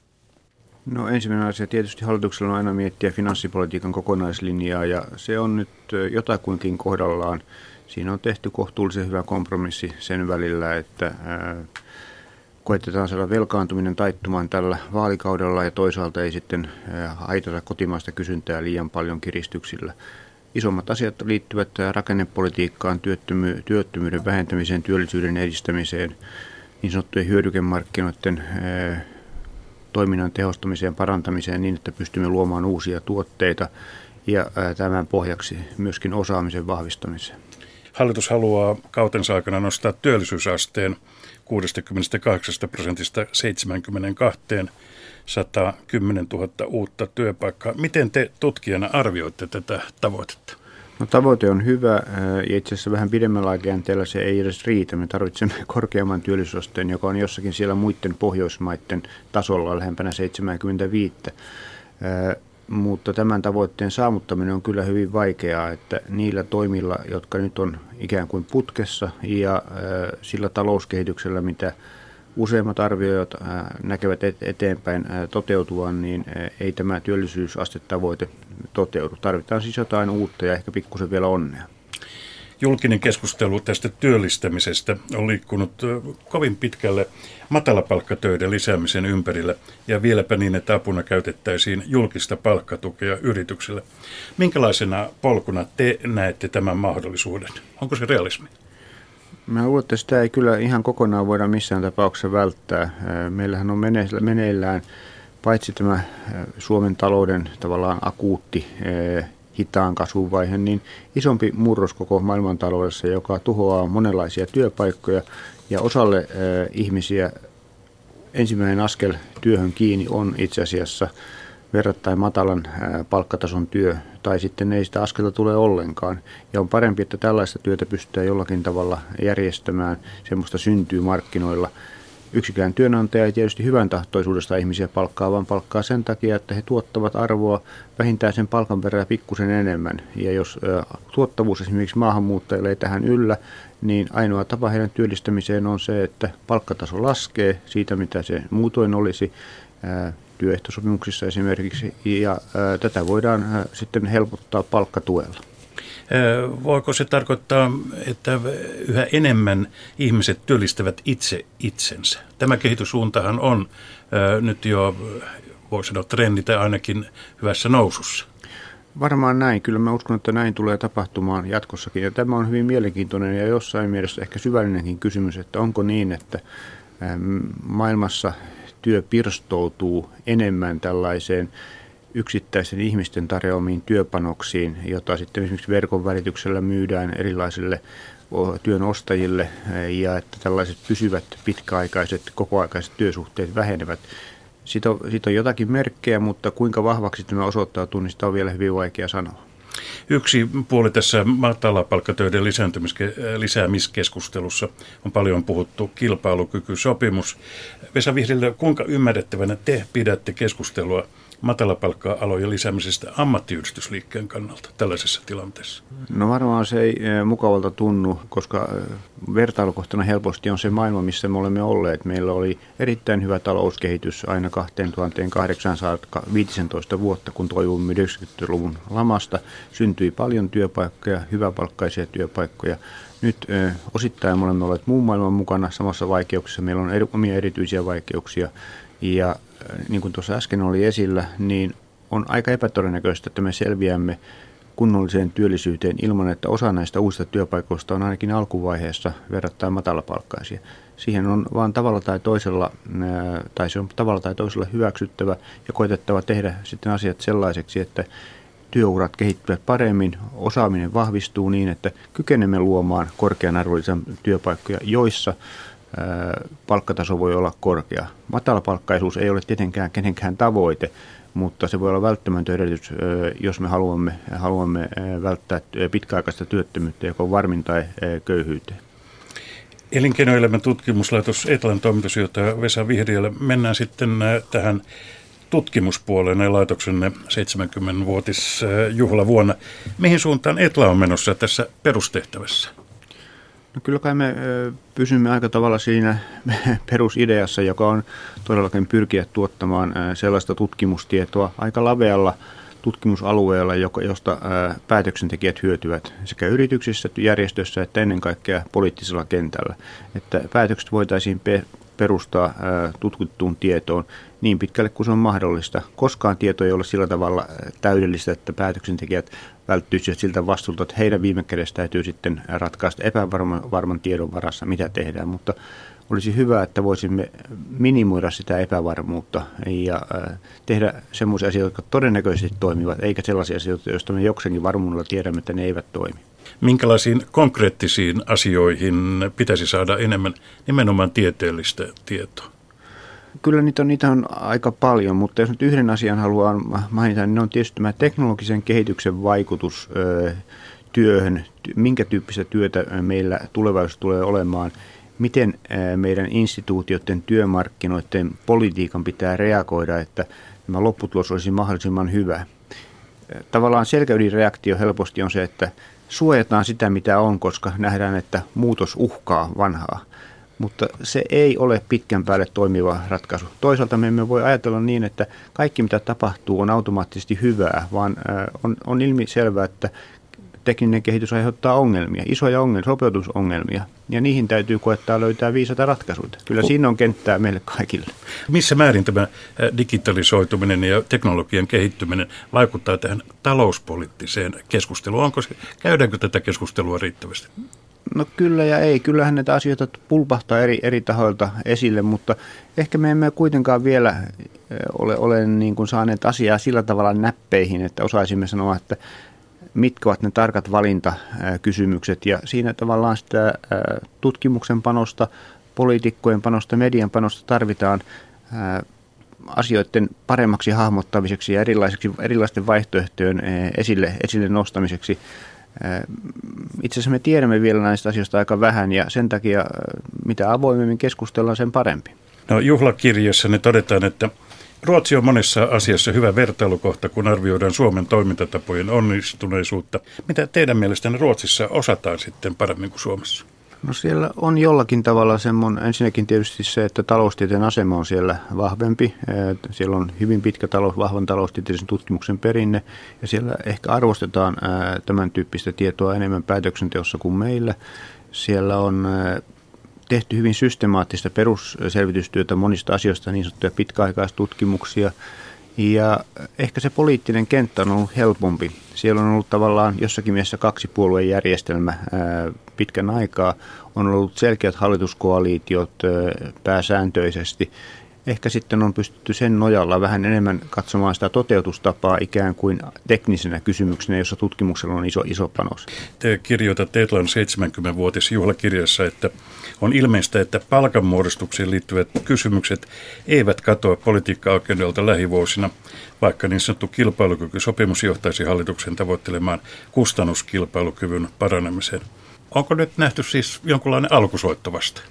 No ensimmäinen asia tietysti hallituksella on aina miettiä finanssipolitiikan kokonaislinjaa ja se on nyt jotakuinkin kohdallaan. Siinä on tehty kohtuullisen hyvä kompromissi sen välillä, että ää, koetetaan saada velkaantuminen taittumaan tällä vaalikaudella ja toisaalta ei sitten ää, haitata kotimaista kysyntää liian paljon kiristyksillä. Isommat asiat liittyvät rakennepolitiikkaan, työttömy- työttömyyden vähentämiseen, työllisyyden edistämiseen, niin sanottujen hyödykemarkkinoiden ää, toiminnan tehostamiseen ja parantamiseen niin, että pystymme luomaan uusia tuotteita ja ää, tämän pohjaksi myöskin osaamisen vahvistamiseen. Hallitus haluaa kautensa aikana nostaa työllisyysasteen kuudestakymmenestäkahdeksasta prosentista seitsemänkymmentäkaksi, sata kymmentätuhatta uutta työpaikkaa. Miten te tutkijana arvioitte tätä tavoitetta? No, tavoite on hyvä ja itse asiassa vähän pidemmällä aikajänteellä se ei edes riitä. Me tarvitsemme korkeamman työllisyysasteen, joka on jossakin siellä muiden Pohjoismaiden tasolla lähempänä seitsemänkymmentäviisi. Mutta tämän tavoitteen saavuttaminen on kyllä hyvin vaikeaa, että niillä toimilla, jotka nyt on ikään kuin putkessa ja sillä talouskehityksellä, mitä useimmat arvioijat näkevät eteenpäin toteutuvan, niin ei tämä työllisyysastetavoite toteudu. Tarvitaan siis jotain uutta ja ehkä pikkusen vielä onnea. Julkinen keskustelu tästä työllistämisestä on liikkunut kovin pitkälle matalapalkkatöiden lisäämisen ympärillä ja vieläpä niin, että apuna käytettäisiin julkista palkkatukea yrityksille. Minkälaisena polkuna te näette tämän mahdollisuuden? Onko se realismi? Mä luulen, että sitä ei kyllä ihan kokonaan voida missään tapauksessa välttää. Meillähän on meneillään paitsi tämä Suomen talouden tavallaan akuutti hitaan kasvun vaihe, niin isompi murros koko maailmantaloudessa, joka tuhoaa monenlaisia työpaikkoja ja osalle äh, ihmisiä ensimmäinen askel työhön kiinni on itse asiassa verrattain matalan äh, palkkatason työ tai sitten ei sitä askelta tule ollenkaan. Ja on parempi, että tällaista työtä pystytään jollakin tavalla järjestämään, semmoista syntyy markkinoilla. Yksikään työnantaja ei tietysti hyvän tahtoisuudesta ihmisiä palkkaa, vaan palkkaa sen takia, että he tuottavat arvoa vähintään sen palkan verran pikkusen enemmän. Ja jos ä, tuottavuus esimerkiksi maahanmuuttajille ei tähän yllä, niin ainoa tapa heidän työllistämiseen on se, että palkkataso laskee siitä, mitä se muutoin olisi ä, työehtosopimuksissa esimerkiksi. Ja ä, tätä voidaan ä, sitten helpottaa palkkatuella. Voiko se tarkoittaa, että yhä enemmän ihmiset työllistävät itse itsensä? Tämä kehityssuuntahan on nyt jo, voi sanoa, trendi tai ainakin hyvässä nousussa. Varmaan näin. Kyllä mä uskon, että näin tulee tapahtumaan jatkossakin. Ja tämä on hyvin mielenkiintoinen ja jossain mielessä ehkä syvällinenkin kysymys, että onko niin, että maailmassa työ pirstoutuu enemmän tällaiseen yksittäisen ihmisten tarjoamiin työpanoksiin, jota sitten esimerkiksi verkon välityksellä myydään erilaisille työn ostajille ja että tällaiset pysyvät pitkäaikaiset, kokoaikaiset työsuhteet vähenevät. Siitä on, siitä on jotakin merkkejä, mutta kuinka vahvaksi tämä osoittautuu, niin sitä on vielä hyvin vaikea sanoa. Yksi puoli tässä matalapalkkatöiden lisäämiskeskustelussa on paljon puhuttu kilpailukykysopimus. Vesa Vihriälä, kuinka ymmärrettävänä te pidätte keskustelua matalapalkka-alojen lisäämisestä ammattiyhdistysliikkeen kannalta tällaisessa tilanteessa? No varmaan se ei mukavalta tunnu, koska vertailukohtana helposti on se maailma, missä me olemme olleet. Meillä oli erittäin hyvä talouskehitys aina kaksituhattakahdeksantoista vuotta, kun toivumme yhdeksänkymmentäluvun lamasta. Syntyi paljon työpaikkoja, hyväpalkkaisia työpaikkoja. Nyt ö, osittain me olemme olleet muun maailman mukana samassa vaikeuksissa. Meillä on eri, omia erityisiä vaikeuksia ja niin kuin tuossa äsken oli esillä, niin on aika epätodennäköistä, että me selviämme kunnolliseen työllisyyteen ilman, että osa näistä uusista työpaikoista on ainakin alkuvaiheessa verrattain matalapalkkaisia. Siihen on vaan tavalla tai toisella, tai se on tavalla tai toisella hyväksyttävä ja koetettava tehdä sitten asiat sellaiseksi, että työurat kehittyvät paremmin, osaaminen vahvistuu niin, että kykenemme luomaan korkean arvollisen työpaikkoja, joissa palkkataso voi olla korkea. Matalapalkkaisuus ei ole tietenkään kenenkään tavoite, mutta se voi olla välttämätön edellytys, jos me haluamme, haluamme välttää pitkäaikaista työttömyyttä, joko on varmin tai köyhyyteen. Elinkeinoelämän tutkimuslaitos Etlan toimitusjohtaja Vesa Vihriälä. Mennään sitten tähän tutkimuspuolen laitoksenne seitsemänkymmenvuotisjuhlavuonna. Mihin suuntaan Etla on menossa tässä perustehtävässä? No kyllä kai me pysymme aika tavalla siinä perusideassa, joka on todellakin pyrkiä tuottamaan sellaista tutkimustietoa aika lavealla tutkimusalueella, josta päätöksentekijät hyötyvät sekä yrityksissä, järjestöissä että ennen kaikkea poliittisella kentällä. Että päätökset voitaisiin perustaa tutkittuun tietoon niin pitkälle kuin se on mahdollista. Koskaan tieto ei ole sillä tavalla täydellistä, että päätöksentekijät välttyisivät siltä vastuulta, että heidän viime kädessä täytyy sitten ratkaista epävarman tiedon varassa, mitä tehdään. Mutta olisi hyvä, että voisimme minimoida sitä epävarmuutta ja tehdä semmoisia asioita, jotka todennäköisesti toimivat, eikä sellaisia asioita, joista me jokseenkin varmuudella tiedämme, että ne eivät toimi. Minkälaisiin konkreettisiin asioihin pitäisi saada enemmän nimenomaan tieteellistä tietoa? Kyllä niitä on, niitä on aika paljon, mutta jos nyt yhden asian haluan mainita, niin on tietysti tämä teknologisen kehityksen vaikutus ö, työhön, minkä tyyppistä työtä meillä tulevaisuudessa tulee olemaan, miten ö, meidän instituutioiden, työmarkkinoiden, politiikan pitää reagoida, että tämä lopputulos olisi mahdollisimman hyvä. Tavallaan selkäydinreaktio helposti on se, että suojataan sitä, mitä on, koska nähdään, että muutos uhkaa vanhaa. Mutta se ei ole pitkän päälle toimiva ratkaisu. Toisaalta me emme voi ajatella niin, että kaikki mitä tapahtuu on automaattisesti hyvää, vaan on, on ilmiselvää, että tekninen kehitys aiheuttaa ongelmia, isoja ongelmia, sopeutusongelmia, ja niihin täytyy koettaa löytää viisaita ratkaisuja. Kyllä siinä on kenttää meille kaikille. Missä määrin tämä digitalisoituminen ja teknologian kehittyminen vaikuttaa tähän talouspoliittiseen keskusteluun? Onko se, käydäänkö tätä keskustelua riittävästi? No kyllä ja ei. Kyllähän näitä asioita pulpahtaa eri, eri tahoilta esille, mutta ehkä me emme kuitenkaan vielä ole, ole niin kuin saaneet asiaa sillä tavalla näppeihin, että osaisimme sanoa, että mitkä ovat ne tarkat valintakysymykset. Ja siinä tavallaan sitä tutkimuksen panosta, poliitikkojen panosta, median panosta tarvitaan asioiden paremmaksi hahmottamiseksi ja erilaisten vaihtoehtojen esille, esille nostamiseksi. Itse asiassa me tiedämme vielä näistä asioista aika vähän ja sen takia mitä avoimemmin keskustellaan, sen parempi. No, juhlakirjassa ne todetaan, että Ruotsi on monessa asiassa hyvä vertailukohta, kun arvioidaan Suomen toimintatapojen onnistuneisuutta. Mitä teidän mielestänne Ruotsissa osataan sitten paremmin kuin Suomessa? No siellä on jollakin tavalla semmoinen, ensinnäkin tietysti se, että taloustieteen asema on siellä vahvempi. Siellä on hyvin pitkä talous, vahvan taloustieteellisen tutkimuksen perinne ja siellä ehkä arvostetaan tämän tyyppistä tietoa enemmän päätöksenteossa kuin meillä. Siellä on tehty hyvin systemaattista perusselvitystyötä monista asioista, niin sanottuja pitkäaikaistutkimuksia. Ja ehkä se poliittinen kenttä on ollut helpompi. Siellä on ollut tavallaan jossakin mielessä kaksipuolueen järjestelmä ää, pitkän aikaa. On ollut selkeät hallituskoalitiot ää, pääsääntöisesti. Ehkä sitten on pystytty sen nojalla vähän enemmän katsomaan sitä toteutustapaa ikään kuin teknisenä kysymyksenä, jossa tutkimuksella on iso, iso panos. Te kirjoitatte Etlan seitsemänkymmenvuotisjuhlakirjassa, että on ilmeistä, että palkanmuodostukseen liittyvät kysymykset eivät katoa politiikka-agendalta lähivuosina, vaikka niin sanottu kilpailukykysopimus johtaisi hallituksen tavoittelemaan kustannuskilpailukyvyn paranemiseen. Onko nyt nähty siis jonkunlainen alkusoitto vasta?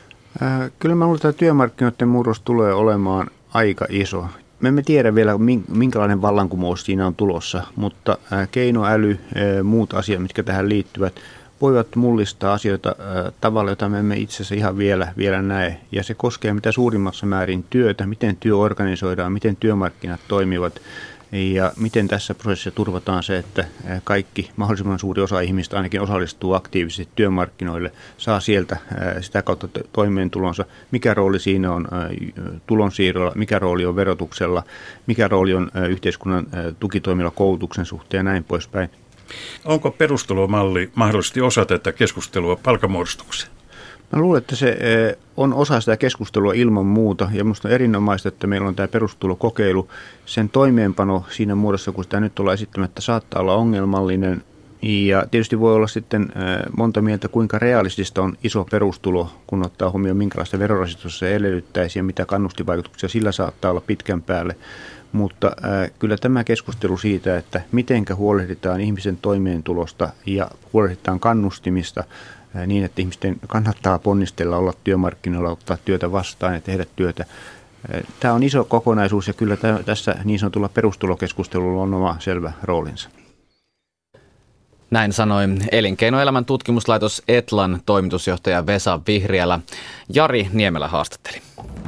Kyllä mä luulen, että työmarkkinoiden murros tulee olemaan aika iso. Me emme tiedä vielä, minkälainen vallankumous siinä on tulossa, mutta keinoäly, muut asiat, mitkä tähän liittyvät, voivat mullistaa asioita tavalla, jota me emme itse asiassa ihan vielä, vielä näe. Ja se koskee mitä suurimmassa määrin työtä, miten työ organisoidaan, miten työmarkkinat toimivat ja miten tässä prosessissa turvataan se, että kaikki, mahdollisimman suuri osa ihmistä ainakin osallistuu aktiivisesti työmarkkinoille, saa sieltä sitä kautta toimeentulonsa, mikä rooli siinä on tulonsiirrolla, mikä rooli on verotuksella, mikä rooli on yhteiskunnan tukitoimilla koulutuksen suhteen ja näin poispäin. Onko perustulomalli mahdollisesti osa tätä keskustelua palkanmuodostukseen? Mä luulen, että se on osa sitä keskustelua ilman muuta ja minusta on erinomaista, että meillä on tämä perustulokokeilu. Sen toimeenpano siinä muodossa, kun sitä nyt ollaan esittämättä, saattaa olla ongelmallinen ja tietysti voi olla sitten monta mieltä, kuinka realistista on iso perustulo, kun ottaa huomioon minkälaista verorasitusta se edellyttäisi ja mitä kannustivaikutuksia sillä saattaa olla pitkän päälle. Mutta äh, kyllä tämä keskustelu siitä, että mitenkä huolehditaan ihmisen toimeentulosta ja huolehditaan kannustimista äh, niin, että ihmisten kannattaa ponnistella, olla työmarkkinoilla, ottaa työtä vastaan ja tehdä työtä. Tämä on iso kokonaisuus ja kyllä tässä niin sanotulla perustulokeskustelulla on oma selvä roolinsa. Näin sanoi Elinkeinoelämän tutkimuslaitos Etlan toimitusjohtaja Vesa Vihriälä. Jari Niemelä haastatteli.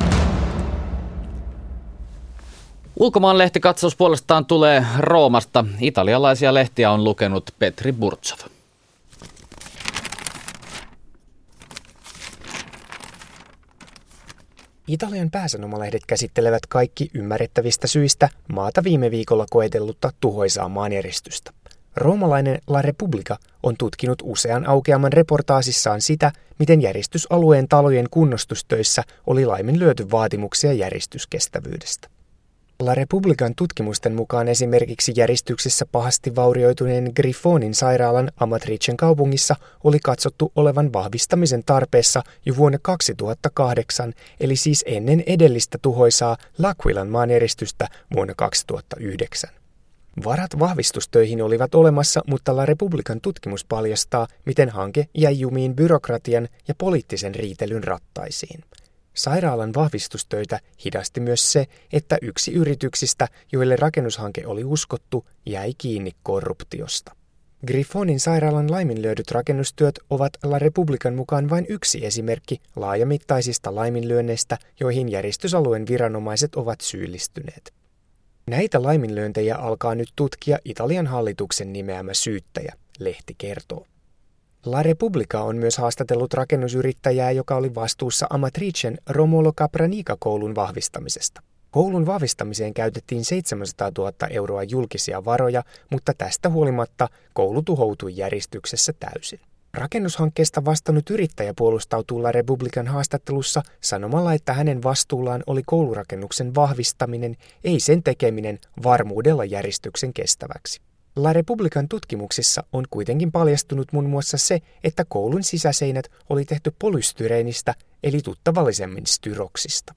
Ulkomaanlehtikatsaus puolestaan tulee Roomasta. Italialaisia lehtiä on lukenut Petri Burtsov. Italian pääsanomalehdet käsittelevät kaikki ymmärrettävistä syistä maata viime viikolla koetellutta tuhoisaa maanjäristystä. Roomalainen La Repubblica on tutkinut usean aukeaman reportaasissaan sitä, miten järistysalueen talojen kunnostustöissä oli laiminlyöty vaatimuksia järistyskestävyydestä. La Repubblican tutkimusten mukaan esimerkiksi järistyksessä pahasti vaurioituneen Griffonin sairaalan Amatricen kaupungissa oli katsottu olevan vahvistamisen tarpeessa jo vuonna kaksituhattakahdeksan, eli siis ennen edellistä tuhoisaa L'Aquilan maanjäristystä vuonna kaksituhattayhdeksän. Varat vahvistustöihin olivat olemassa, mutta La Repubblican tutkimus paljastaa, miten hanke jäi jumiin byrokratian ja poliittisen riitelyn rattaisiin. Sairaalan vahvistustöitä hidasti myös se, että yksi yrityksistä, joille rakennushanke oli uskottu, jäi kiinni korruptiosta. Griffonin sairaalan laiminlyödyt rakennustyöt ovat La Repubblican mukaan vain yksi esimerkki laajamittaisista laiminlyönneistä, joihin järistysalueen viranomaiset ovat syyllistyneet. Näitä laiminlyöntejä alkaa nyt tutkia Italian hallituksen nimeämä syyttäjä, lehti kertoo. La Repubblica on myös haastatellut rakennusyrittäjää, joka oli vastuussa Amatricen Romolo Capranica-koulun vahvistamisesta. Koulun vahvistamiseen käytettiin seitsemänsataatuhatta euroa julkisia varoja, mutta tästä huolimatta koulu tuhoutui järistyksessä täysin. Rakennushankkeesta vastannut yrittäjä puolustautuu La Repubblican haastattelussa sanomalla, että hänen vastuullaan oli koulurakennuksen vahvistaminen, ei sen tekeminen varmuudella järistyksen kestäväksi. La Repubblican tutkimuksissa on kuitenkin paljastunut muun muassa se, että koulun sisäseinät oli tehty polystyreenistä eli tuttavallisemmin styroksista.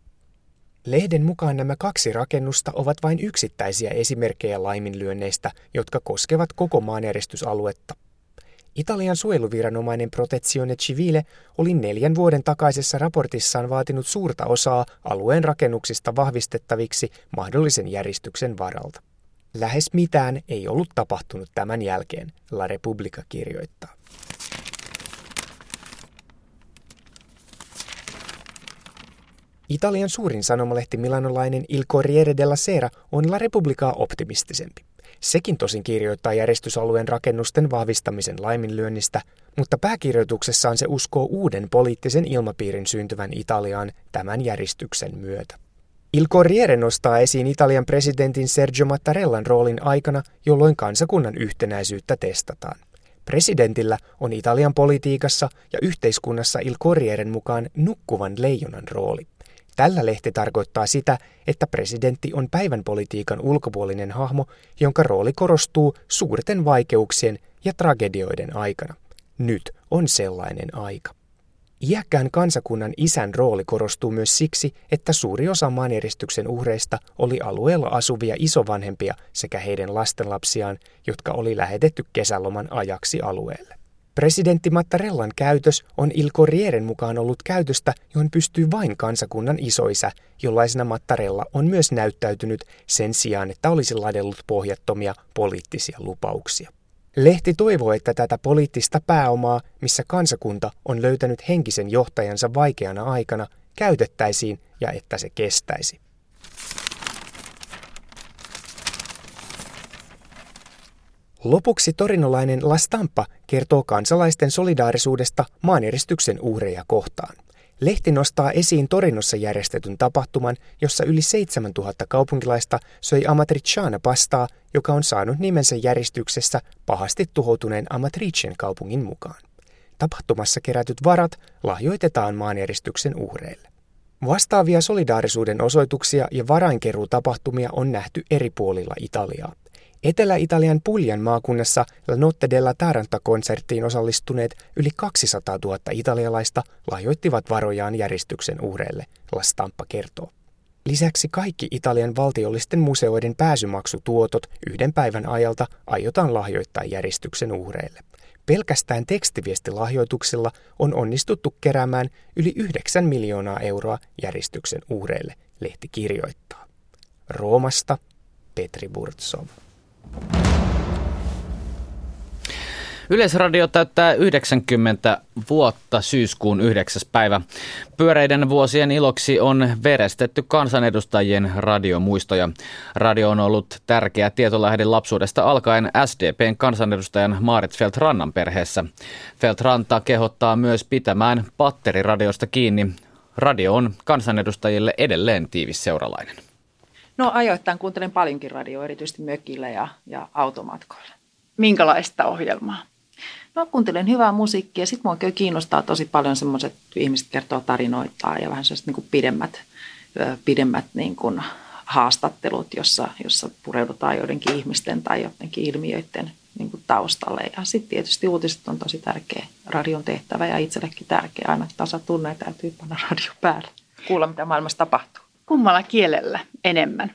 Lehden mukaan nämä kaksi rakennusta ovat vain yksittäisiä esimerkkejä laiminlyönneistä, jotka koskevat koko maanjäristysaluetta. Italian suojeluviranomainen Protezione Civile oli neljän vuoden takaisessa raportissaan vaatinut suurta osaa alueen rakennuksista vahvistettaviksi mahdollisen järistyksen varalta. Lähes mitään ei ollut tapahtunut tämän jälkeen, La Repubblica kirjoittaa. Italian suurin sanomalehti milanolainen Il Corriere della Sera on La Repubblicaa optimistisempi. Sekin tosin kirjoittaa järjestysalueen rakennusten vahvistamisen laiminlyönnistä, mutta pääkirjoituksessaan se uskoo uuden poliittisen ilmapiirin syntyvän Italiaan tämän järistyksen myötä. Il Corriere nostaa esiin Italian presidentin Sergio Mattarellan roolin aikana, jolloin kansakunnan yhtenäisyyttä testataan. Presidentillä on Italian politiikassa ja yhteiskunnassa Il Corrieren mukaan nukkuvan leijonan rooli. Tällä lehti tarkoittaa sitä, että presidentti on päivän politiikan ulkopuolinen hahmo, jonka rooli korostuu suurten vaikeuksien ja tragedioiden aikana. Nyt on sellainen aika. Iäkkään kansakunnan isän rooli korostuu myös siksi, että suuri osa maanjäristyksen uhreista oli alueella asuvia isovanhempia sekä heidän lastenlapsiaan, jotka oli lähetetty kesäloman ajaksi alueelle. Presidentti Mattarellan käytös on Il Corrieren mukaan ollut käytöstä, johon pystyy vain kansakunnan isoisä, jollaisena Mattarella on myös näyttäytynyt sen sijaan, että olisi ladellut pohjattomia poliittisia lupauksia. Lehti toivoo, että tätä poliittista pääomaa, missä kansakunta on löytänyt henkisen johtajansa vaikeana aikana, käytettäisiin ja että se kestäisi. Lopuksi torinolainen La Stampa kertoo kansalaisten solidaarisuudesta maanjäristyksen uhreja kohtaan. Lehti nostaa esiin Torinossa järjestetyn tapahtuman, jossa yli seitsemäntuhatta kaupunkilaista söi Amatriciana pastaa, joka on saanut nimensä järjestyksessä pahasti tuhoutuneen Amatricen kaupungin mukaan. Tapahtumassa kerätyt varat lahjoitetaan maanjäristyksen uhreille. Vastaavia solidaarisuuden osoituksia ja varainkeruutapahtumia on nähty eri puolilla Italiaa. Etelä-Italian Puglian maakunnassa La Notte della Taranta-konserttiin osallistuneet yli kaksisataatuhatta italialaista lahjoittivat varojaan järistyksen uhreille, La Stampa kertoo. Lisäksi kaikki Italian valtiollisten museoiden pääsymaksutuotot yhden päivän ajalta aiotaan lahjoittaa järistyksen uhreille. Pelkästään tekstiviestilahjoituksilla on onnistuttu keräämään yli yhdeksän miljoonaa euroa järistyksen uhreille, lehti kirjoittaa. Roomasta Petri Burtsov. Yleisradio täyttää yhdeksänkymmentä vuotta syyskuun yhdeksäs päivä. Pyöreiden vuosien iloksi on verestetty kansanedustajien radiomuistoja. Radio on ollut tärkeä tietolähde lapsuudesta alkaen S D P:n kansanedustajan Maarit Feldt-Rannan perheessä. Feldt-Ranta kehottaa myös pitämään patteriradiosta kiinni. Radio on kansanedustajille edelleen tiivis seuralainen. No ajoittain kuuntelen paljonkin radioa, erityisesti mökillä ja, ja automatkoilla. Minkälaista ohjelmaa? No kuuntelen hyvää musiikkia. Sitten mua kiinnostaa tosi paljon semmoiset, ihmiset kertoo tarinoitaan ja vähän sellaiset niin kuin pidemmät, pidemmät niin kuin haastattelut, jossa, jossa pureudutaan joidenkin ihmisten tai jotenkin ilmiöiden niin kuin taustalle. Ja sitten tietysti uutiset on tosi tärkeä radion tehtävä ja itsellekin tärkeä. Aina tasa tunne ja täytyy panna radio päälle. Kuulla, mitä maailmassa tapahtuu. Kummalla kielellä enemmän?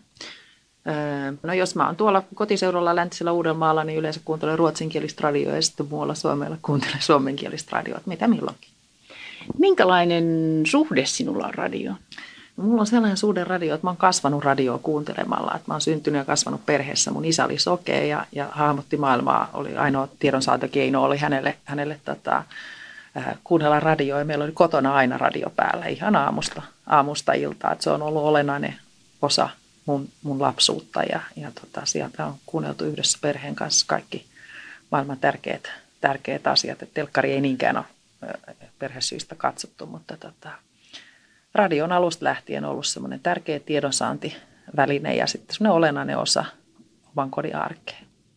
No jos mä oon tuolla kotiseudulla läntisellä Uudellamaalla, niin yleensä kuuntelen ruotsinkielistä radioa ja sitten muualla Suomella kuuntelen suomenkielistä radioa, mitä milloinkin. Minkälainen suhde sinulla on radioon? No, mulla on sellainen suhde radio, että mä oon kasvanut radioa kuuntelemalla. Että mä oon syntynyt ja kasvanut perheessä. Mun isä oli sokea ja, ja hahmotti maailmaa. Oli ainoa tiedonsaantokeino oli hänelle, hänelle tota, äh, kuunnella radioa. Ja meillä oli kotona aina radio päällä ihan aamusta, aamusta iltaan. Että se on ollut olennainen osa Mun, mun lapsuutta ja, ja tota, sieltä on kuunneltu yhdessä perheen kanssa kaikki maailman tärkeät, tärkeät asiat. Et telkkari ei niinkään ole perhesyistä katsottu, mutta tota, radio on alusta lähtien ollut semmoinen tärkeä tiedonsaantiväline ja sitten semmoinen olennainen osa oman kodin arkea.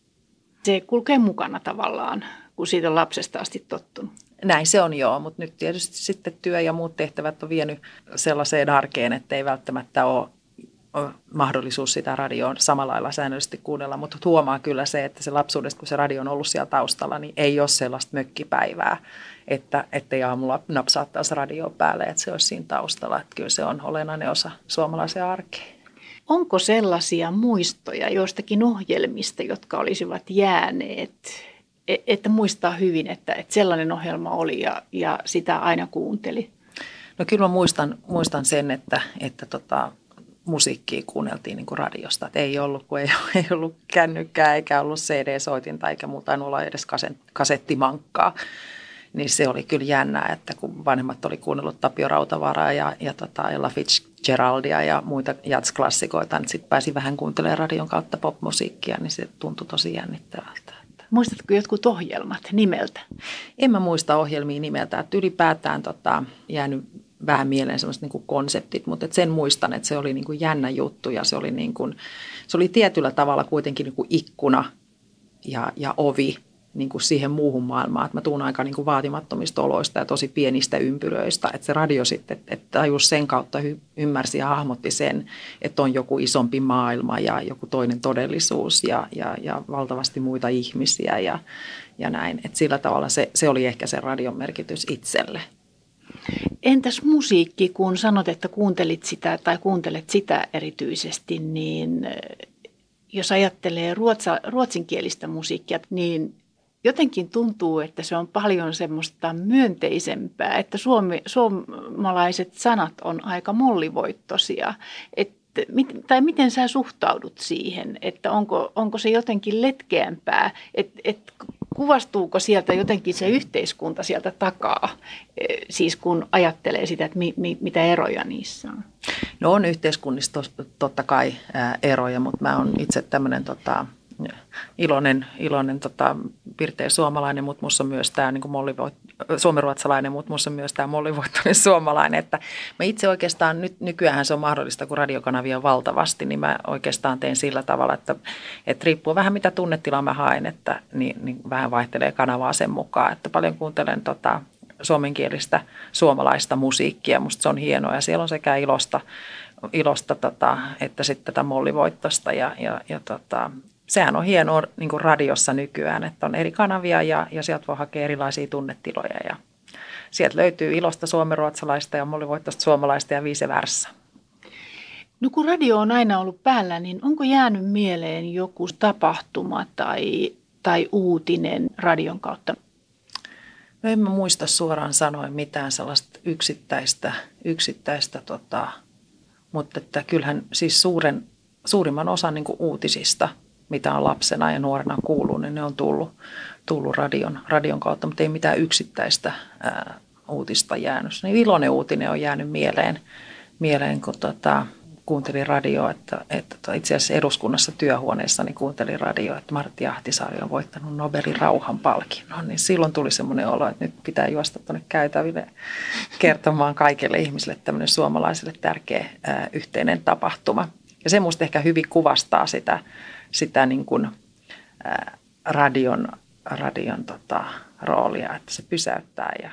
Se kulkee mukana tavallaan, kun siitä on lapsesta asti tottunut. Näin se on joo, mutta nyt tietysti sitten työ ja muut tehtävät on vienyt sellaiseen arkeen, että ei välttämättä ole mahdollisuus sitä radioon samalla lailla säännöllisesti kuunnella, mutta huomaa kyllä se, että se lapsuudesta, kun se radio on ollut siellä taustalla, niin ei ole sellaista mökkipäivää, että ettei aamulla napsaattaisi radio päälle, että se olisi siinä taustalla. Että kyllä se on olennainen osa suomalaisen arkea. Onko sellaisia muistoja joistakin ohjelmista, jotka olisivat jääneet, että muistaa hyvin, että, että sellainen ohjelma oli ja, ja sitä aina kuunteli? No kyllä mä muistan, muistan sen, että, että tota, musiikkia kuunneltiin niin kuin radiosta. Et ei ollut, kun ei, ei ollut kännykkää eikä ollut C D-soitinta eikä muuta, en olla edes kasettimankkaa. Niin se oli kyllä jännää, että kun vanhemmat oli kuunnellut Tapio Rautavaaraa ja, ja tota Ella Fitzgeraldia ja muita jazz-klassikoita, niin sitten pääsi vähän kuuntelemaan radion kautta popmusiikkia, niin se tuntui tosi jännittävältä. Muistatko jotkut ohjelmat nimeltä? En mä muista ohjelmia nimeltä, että ylipäätään tota, jäänyt vähän mieleen sellaiset niin kuin konseptit, mutta sen muistan, että se oli niin kuin jännä juttu ja se oli, niin kuin, se oli tietyllä tavalla kuitenkin niin kuin ikkuna ja, ja ovi niin kuin siihen muuhun maailmaan. Että mä tuun aika niin kuin vaatimattomista oloista ja tosi pienistä ympyröistä, että se radio sitten, että tajus sen kautta hy, ymmärsi ja hahmotti sen, että on joku isompi maailma ja joku toinen todellisuus ja, ja, ja valtavasti muita ihmisiä ja, ja näin. Että sillä tavalla se, se oli ehkä se radion merkitys itselle. Entäs musiikki, kun sanot, että kuuntelit sitä tai kuuntelet sitä erityisesti, niin jos ajattelee ruotsa, ruotsinkielistä musiikkia, niin jotenkin tuntuu, että se on paljon semmoista myönteisempää, että suomi, suomalaiset sanat on aika mollivoittoisia. Et, mit, tai miten sä suhtaudut siihen, että onko, onko se jotenkin letkeämpää, että et, kuvastuuko sieltä jotenkin se yhteiskunta sieltä takaa, siis kun ajattelee sitä, että mi, mi, mitä eroja niissä on? No on yhteiskunnissa totta kai ää, eroja, mutta mä oon itse tämmöinen tota, iloinen, iloinen tota, pirteä suomalainen, mutta musta on myös tämä niin mollivoit- suomenruotsalainen, mutta musta on myös tämä mollivoittoinen suomalainen. Että mä itse oikeastaan, nyt nykyään se on mahdollista, kun radiokanavia on valtavasti, niin mä oikeastaan teen sillä tavalla, että, että riippuu vähän mitä tunnetilaa mä haen, että niin, niin vähän vaihtelee kanavaa sen mukaan, että paljon kuuntelen tota, suomenkielistä suomalaista musiikkia, musta se on hienoa ja siellä on sekä ilosta, ilosta tota, että sitten tätä mollivoittosta ja, ja, ja tota, sehän on hienoa niin kuin radiossa nykyään, että on eri kanavia ja, ja sieltä voi hakea erilaisia tunnetiloja ja sieltä löytyy ilosta suomenruotsalaista ja mollivoittoista suomalaista ja vice versa. No kun radio on aina ollut päällä, niin onko jäänyt mieleen joku tapahtuma tai, tai uutinen radion kautta? No en mä muista suoraan sanoen mitään sellaista yksittäistä, yksittäistä tota, mutta että kyllähän siis suuren, suurimman osan niin kuin uutisista, mitä on lapsena ja nuorena kuullut, niin ne on tullut, tullut radion, radion kautta, mutta ei mitään yksittäistä ää, uutista jäänyt. Niin iloinen uutinen on jäänyt mieleen, mieleen kun tota, kuuntelin radioa, että, että itse asiassa eduskunnassa työhuoneessa niin kuuntelin radioa, että Martti Ahtisaari on voittanut Nobelin rauhanpalkinnon. Niin silloin tuli semmoinen olo, että nyt pitää juosta tuonne käytäville kertomaan kaikille ihmisille tämmöinen suomalaisille tärkeä ää, yhteinen tapahtuma. Ja se musta ehkä hyvin kuvastaa sitä, sitä niin kuin, ää, radion, radion tota, roolia, että se pysäyttää ja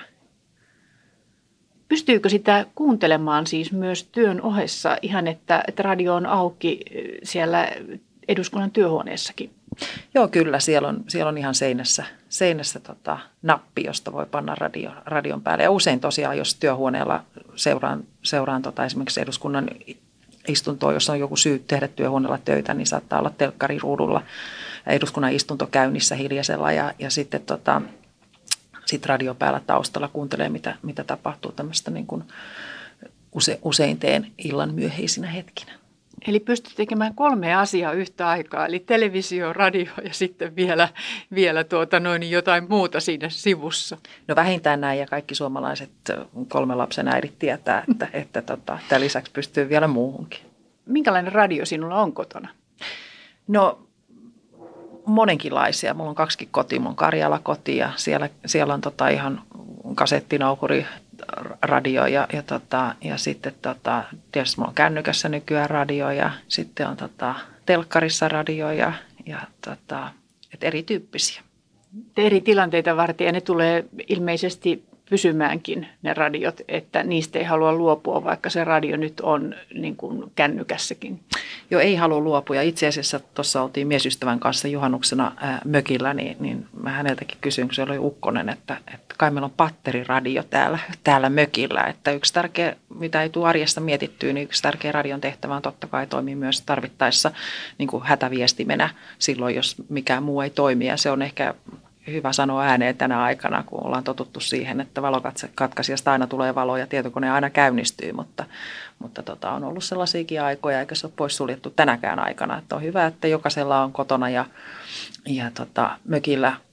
Pystyykö sitä kuuntelemaan siis myös työn ohessa ihan, että, että radio on auki siellä eduskunnan työhuoneessakin? Joo, kyllä. Siellä on, siellä on ihan seinässä, seinässä tota, nappi, josta voi panna radio, radion päälle. Ja usein tosiaan, jos työhuoneella seuraan, seuraan tota, esimerkiksi eduskunnan istuntoa, jos on joku syy tehdä työhuoneella töitä, niin saattaa olla telkkariruudulla eduskunnan istunto käynnissä hiljaisella ja, ja sitten tota, sit radio päällä taustalla kuuntelee, mitä, mitä tapahtuu tämmöistä niin kuin use, usein teen illan myöheisinä hetkinä. Eli pystyt tekemään kolme asiaa yhtä aikaa, eli televisio, radio ja sitten vielä, vielä tuota noin jotain muuta siinä sivussa. No vähintään näin ja kaikki suomalaiset kolmen lapsen äidit tietää, että, että tota, tämän lisäksi pystyy vielä muuhunkin. Minkälainen radio sinulla on kotona? No monenkinlaisia. Mulla on kaksikin kotia. Mulla on Karjala-koti ja siellä, siellä on tota ihan kasettinauhuri radio ja, ja, tota, ja sitten tota, tietysti mulla on kännykässä nykyään radio ja sitten on tota, telkkarissa radio ja, ja tota, et erityyppisiä. Eri tilanteita varten ja ne tulee ilmeisesti pysymäänkin ne radiot, että niistä ei halua luopua, vaikka se radio nyt on niin kuin kännykässäkin. Joo, ei halua luopua. Ja itse asiassa tuossa oltiin miesystävän kanssa juhannuksena ää, mökillä, niin, niin mä häneltäkin kysyin, kun se oli ukkonen, että, että kai meillä on patteriradio täällä, täällä mökillä. Että yksi tärkeä, mitä ei tule arjesta mietittyä, niin yksi tärkeä radion tehtävä on totta kai toimii myös tarvittaessa niin kuin hätäviestimenä silloin, jos mikään muu ei toimi. Ja se on ehkä hyvä sanoa ääneen tänä aikana, kun ollaan totuttu siihen, että valokatkaisijasta aina tulee valo ja tietokone aina käynnistyy, mutta, mutta tota, on ollut sellaisiakin aikoja, eikä se ole poissuljettu tänäkään aikana. Että on hyvä, että jokaisella on kotona ja, ja tota, mökillä